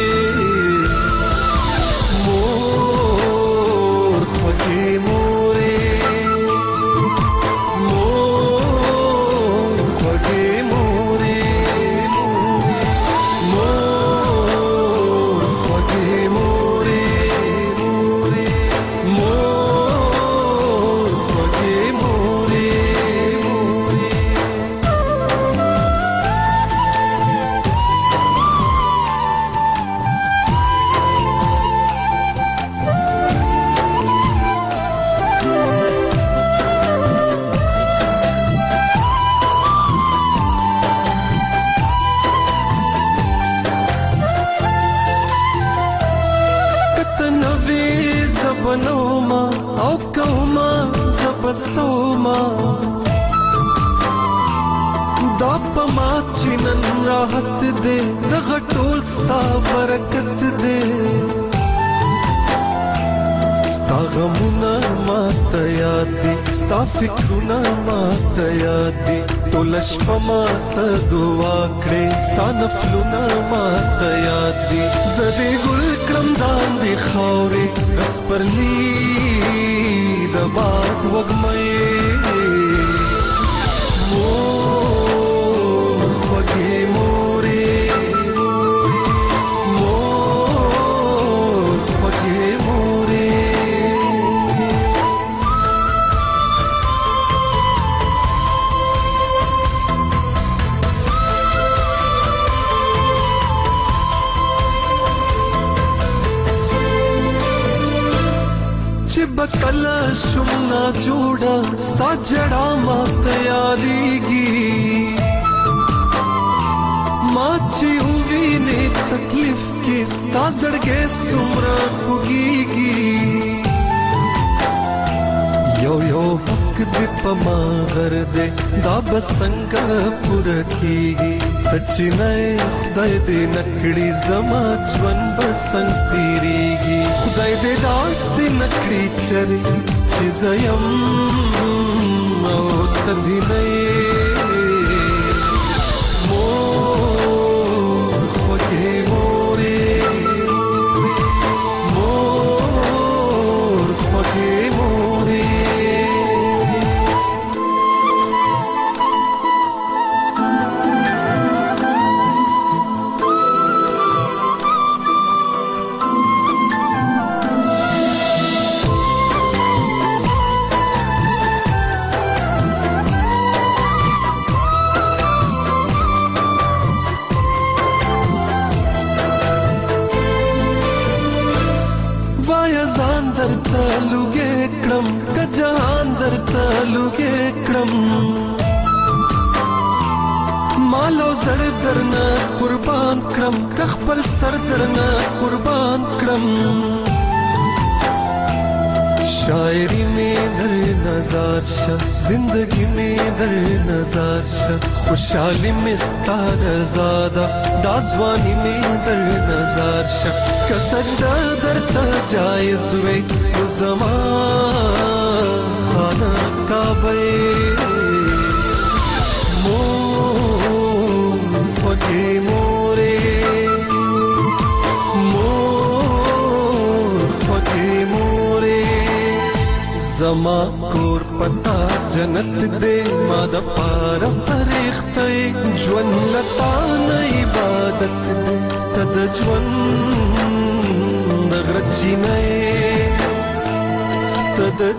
بسوما دا پما چنن راحت دے دغه ټول ستا برکت دے ستا غمونه ماته یاد دي ستا فکرونه ماته یاد دي ټول شپه ماته دعا کړې ستا نفلونه ماته یاد دي زدي ګل کړم ځان دي خاورې غسپرلی د باد وګمې مور خوږې مورې مور خوږې مورې چې بکله شمنا جوړه ستا جړه ماته یادېږي ما چې ووینې تکلیف کې ستا زړګی څومره خوږېږي یو یو حق دې په ما غر دې دا به څنګه پوره کېږي ته چې نه خدای دې نه کړي زما ژوند به څنګه تېرېږي خدای دې داسې نه کړي چرې چې زه یم او ته دې نه یې مور خوږې مورې مور خوږې مورې لوګې کړم که جهان درته لوګې کړم مالو زر درنه قربان کړم که خپل سر درنه قربان کړم शायरी में दर नजार शा जिंदगी में दर नजार शा खुशहाली में स्तार ज़ादा दाज़वानी में दर नजार शा का सजदा दर ता जायज़ वे ज़मान खाना काबे फके मोरे मोर फके मोरे जमा कोर पता जन्नत दे मादा पार फरिख्ते ज्वन लता न इबादत दे तद ज्वन नगरची नए तद